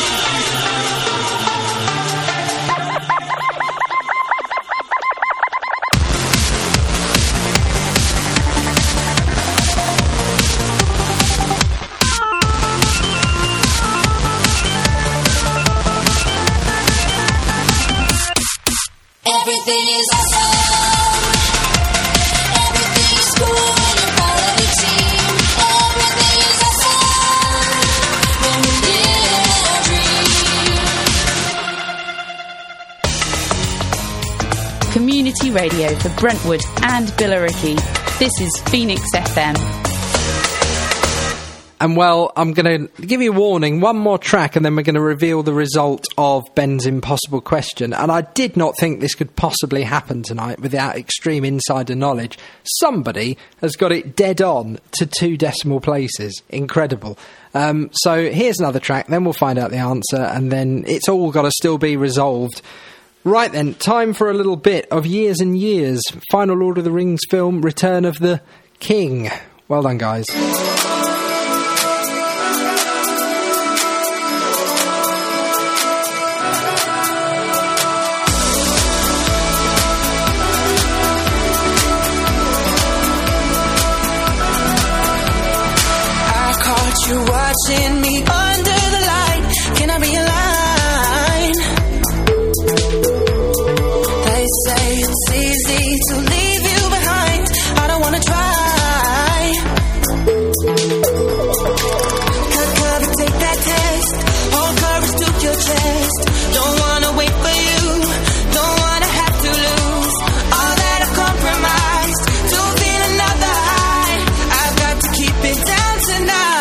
Everything is awesome. Everything is cool when you're part of the team. Everything is awesome when we live our dream. Community radio for Brentwood and Billericay. This is Phoenix F M. And well, I'm going to give you a warning, one more track, and then we're going to reveal the result of Ben's impossible question. And I did not think this could possibly happen tonight without extreme insider knowledge. Somebody has got it dead on to two decimal places. Incredible. Um, so here's another track, then we'll find out the answer, and then it's all got to still be resolved. Right then, time for a little bit of Years and Years. Final Lord of the Rings film, Return of the King. Well done, guys. You watching me under the light. Can I realign? They say it's easy to leave you behind. I don't wanna try. Cut cover, take that test. Hold courage to your chest. Don't wanna wait for you. Don't wanna have to lose all that I've compromised to feel another high. I've got to keep it down tonight.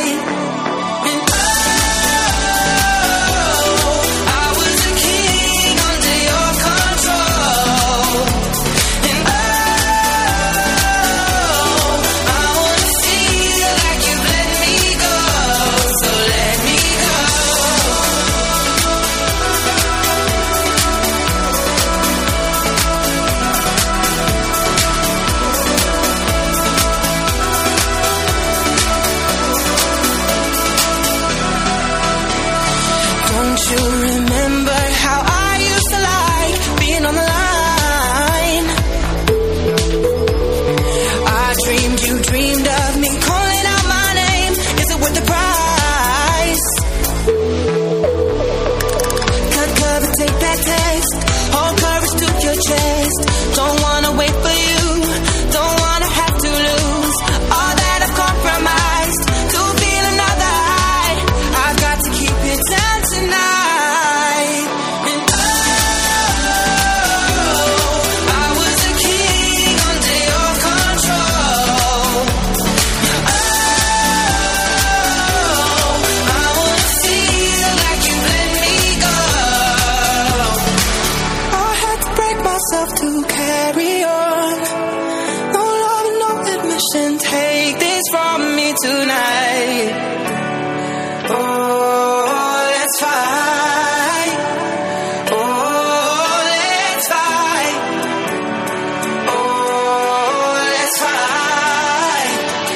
You remember how I used to like being on the line? I dreamed you dreamed of me calling out my name. Is it worth the price? Cut cover, take that test. Hold courage to your chest. Don't wanna wait for you. Don't wanna have to lose all that I've compromised to feel another high. I've got to keep it down tonight. To carry on, no love, no admission. Take this from me tonight. Oh, let's fight. Oh, let's fight. Oh, let's fight.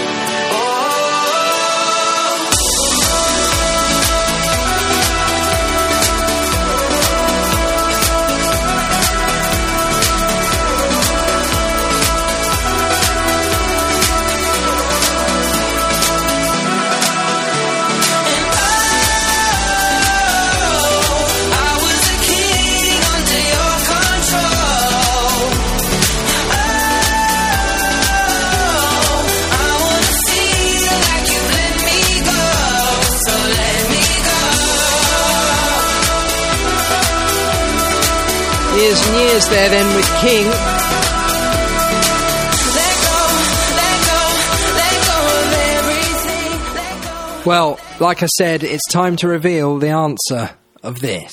Years and years there then with King. Well, like I said, it's time to reveal the answer of this.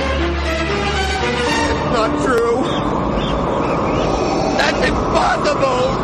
Not true. That's impossible.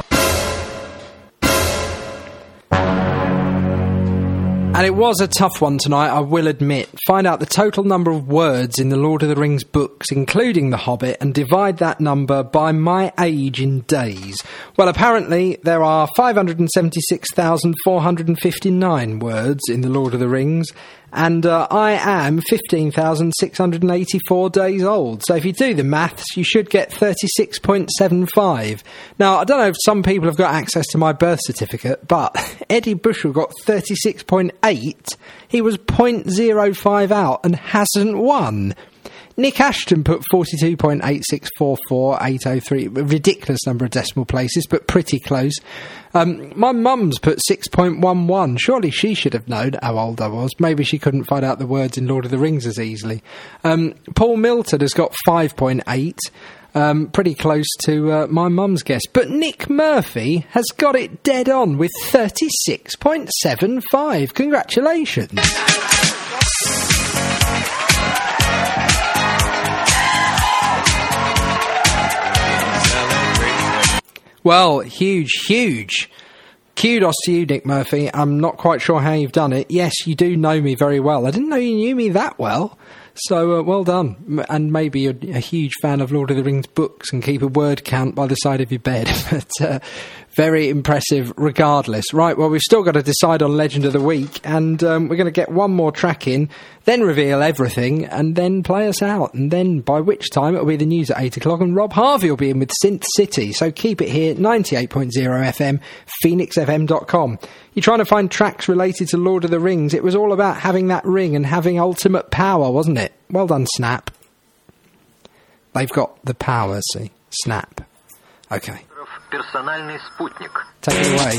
And it was a tough one tonight, I will admit. Find out the total number of words in the Lord of the Rings books, including The Hobbit, and divide that number by my age in days. Well, apparently there are five hundred seventy-six thousand four hundred fifty-nine words in the Lord of the Rings, and uh, I am fifteen thousand six hundred eighty-four days old. So if you do the maths, you should get thirty-six point seven five. Now, I don't know if some people have got access to my birth certificate, but Eddie Bushell got thirty-six point eight. He was zero point zero five out and hasn't won. Nick Ashton put forty-two point eight six four four eight oh three. A ridiculous number of decimal places, but pretty close. Um, my mum's put six point one one. Surely she should have known how old I was. Maybe she couldn't find out the words in Lord of the Rings as easily. Um, Paul Milton has got five point eight. Um, pretty close to uh, my mum's guess. But Nick Murphy has got it dead on with thirty-six point seven five. Congratulations. Well, huge, huge kudos to you, Nick Murphy. I'm not quite sure how you've done it. Yes, you do know me very well. I didn't know you knew me that well. So, uh, well done. M- and maybe you're a huge fan of Lord of the Rings books and keep a word count by the side of your bed. But uh, very impressive regardless. Right, well, we've still got to decide on Legend of the Week. And um, we're going to get one more track in, then reveal everything, and then play us out. And then, by which time, it'll be the news at eight o'clock, and Rob Harvey will be in with Synth City. So keep it here, ninety-eight point oh F M, phoenix f m dot com. You're trying to find tracks related to Lord of the Rings. It was all about having that ring and having ultimate power, wasn't it? Well done, Snap. They've got the power, see? Snap. Okay. Персональный спутник. Take it away.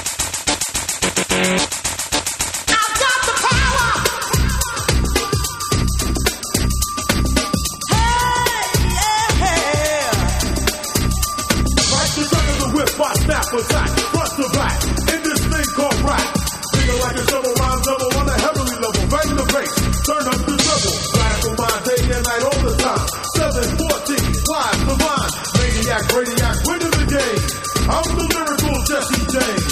Snap attack, front to back, in this thing called rap. Feel like a shovel, rhyme double on a heavenly level. Bang the bass, turn up the treble. Blast for mine, day and night all the time. seven fourteen, live, divine. Maniac, radiac, winning the game. I'm the lyrical Jesse James.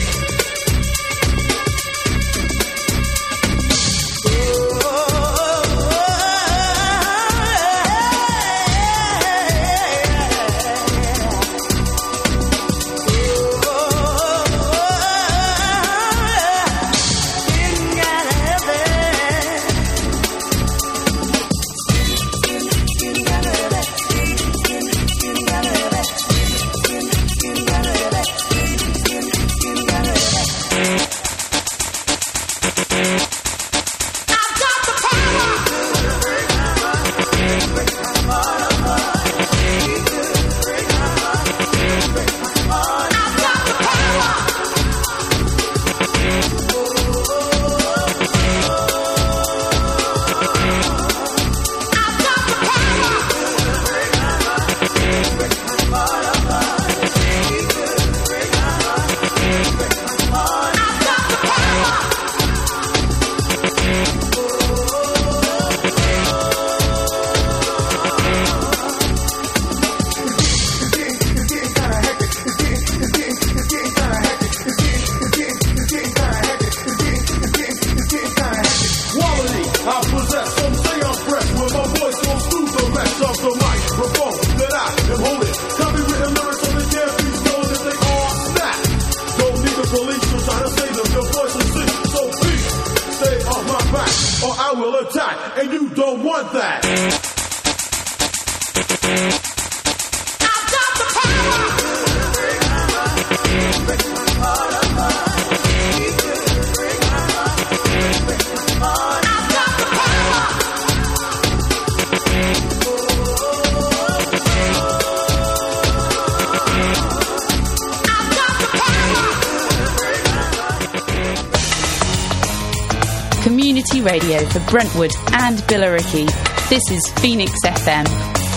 Radio for Brentwood and Billericay. This is Phoenix F M.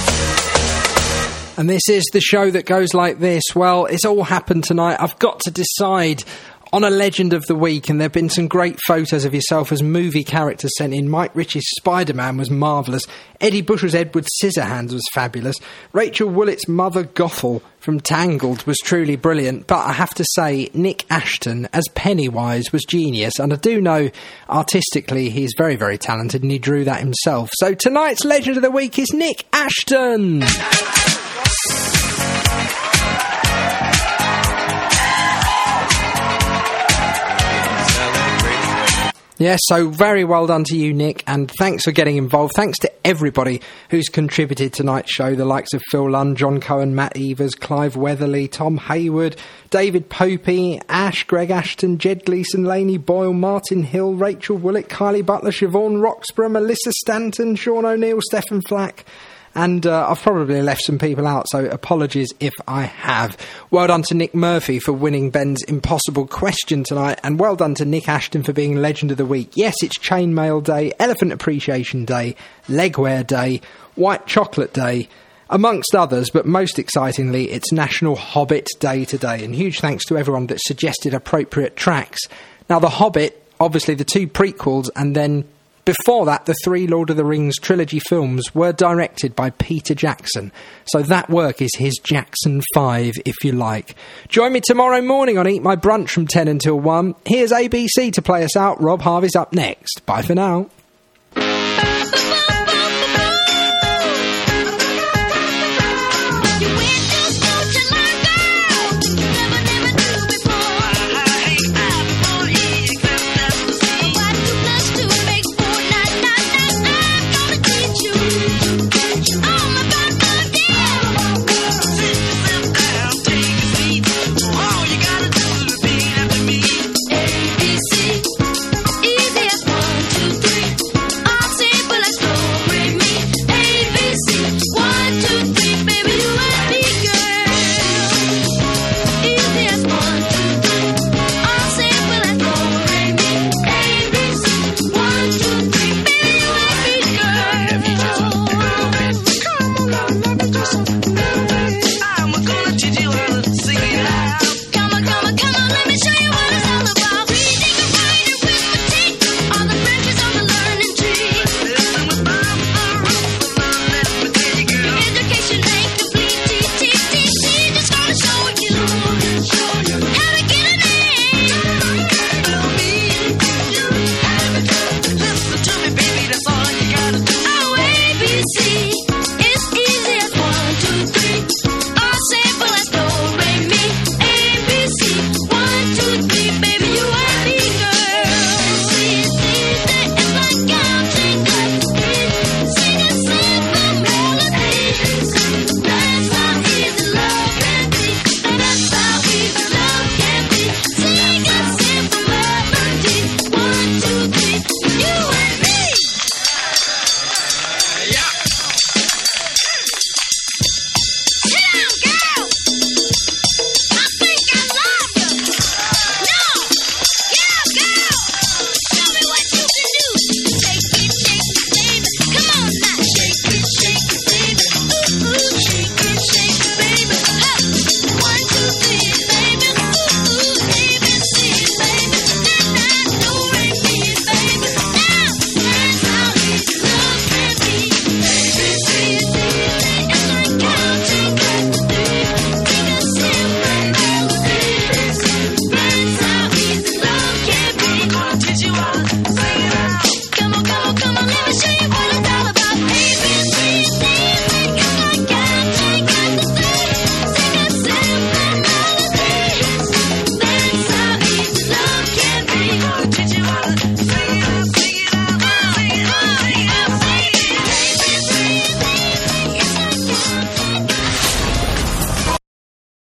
And this is the show that goes like this. Well, it's all happened tonight. I've got to decide on a Legend of the Week, and there have been some great photos of yourself as movie characters sent in. Mike Ritchie's Spider-Man was marvellous. Eddie Bushell's Edward Scissorhands was fabulous. Rachel Woolett's Mother Gothel from Tangled was truly brilliant. But I have to say, Nick Ashton as Pennywise was genius. And I do know, artistically, he's very, very talented, and he drew that himself. So tonight's Legend of the Week is Nick Ashton. Yes, so very well done to you, Nick, and thanks for getting involved. Thanks to everybody who's contributed tonight's show, the likes of Phil Lund, John Cohen, Matt Evers, Clive Weatherly, Tom Hayward, David Popey, Ash, Greg Ashton, Jed Gleeson, Laney Boyle, Martin Hill, Rachel Willett, Kylie Butler, Siobhan Roxburgh, Melissa Stanton, Sean O'Neill, Stephen Flack. And uh, I've probably left some people out, so apologies if I have. Well done to Nick Murphy for winning Ben's impossible question tonight, and well done to Nick Ashton for being Legend of the Week. Yes, it's Chainmail Day, Elephant Appreciation Day, Legwear Day, White Chocolate Day, amongst others, but most excitingly, it's National Hobbit Day today, and huge thanks to everyone that suggested appropriate tracks. Now, The Hobbit, obviously the two prequels, and then before that, the three Lord of the Rings trilogy films were directed by Peter Jackson. So that work is his Jackson five, if you like. Join me tomorrow morning on Eat My Brunch from ten until one. Here's A B C to play us out. Rob Harvey's up next. Bye for now.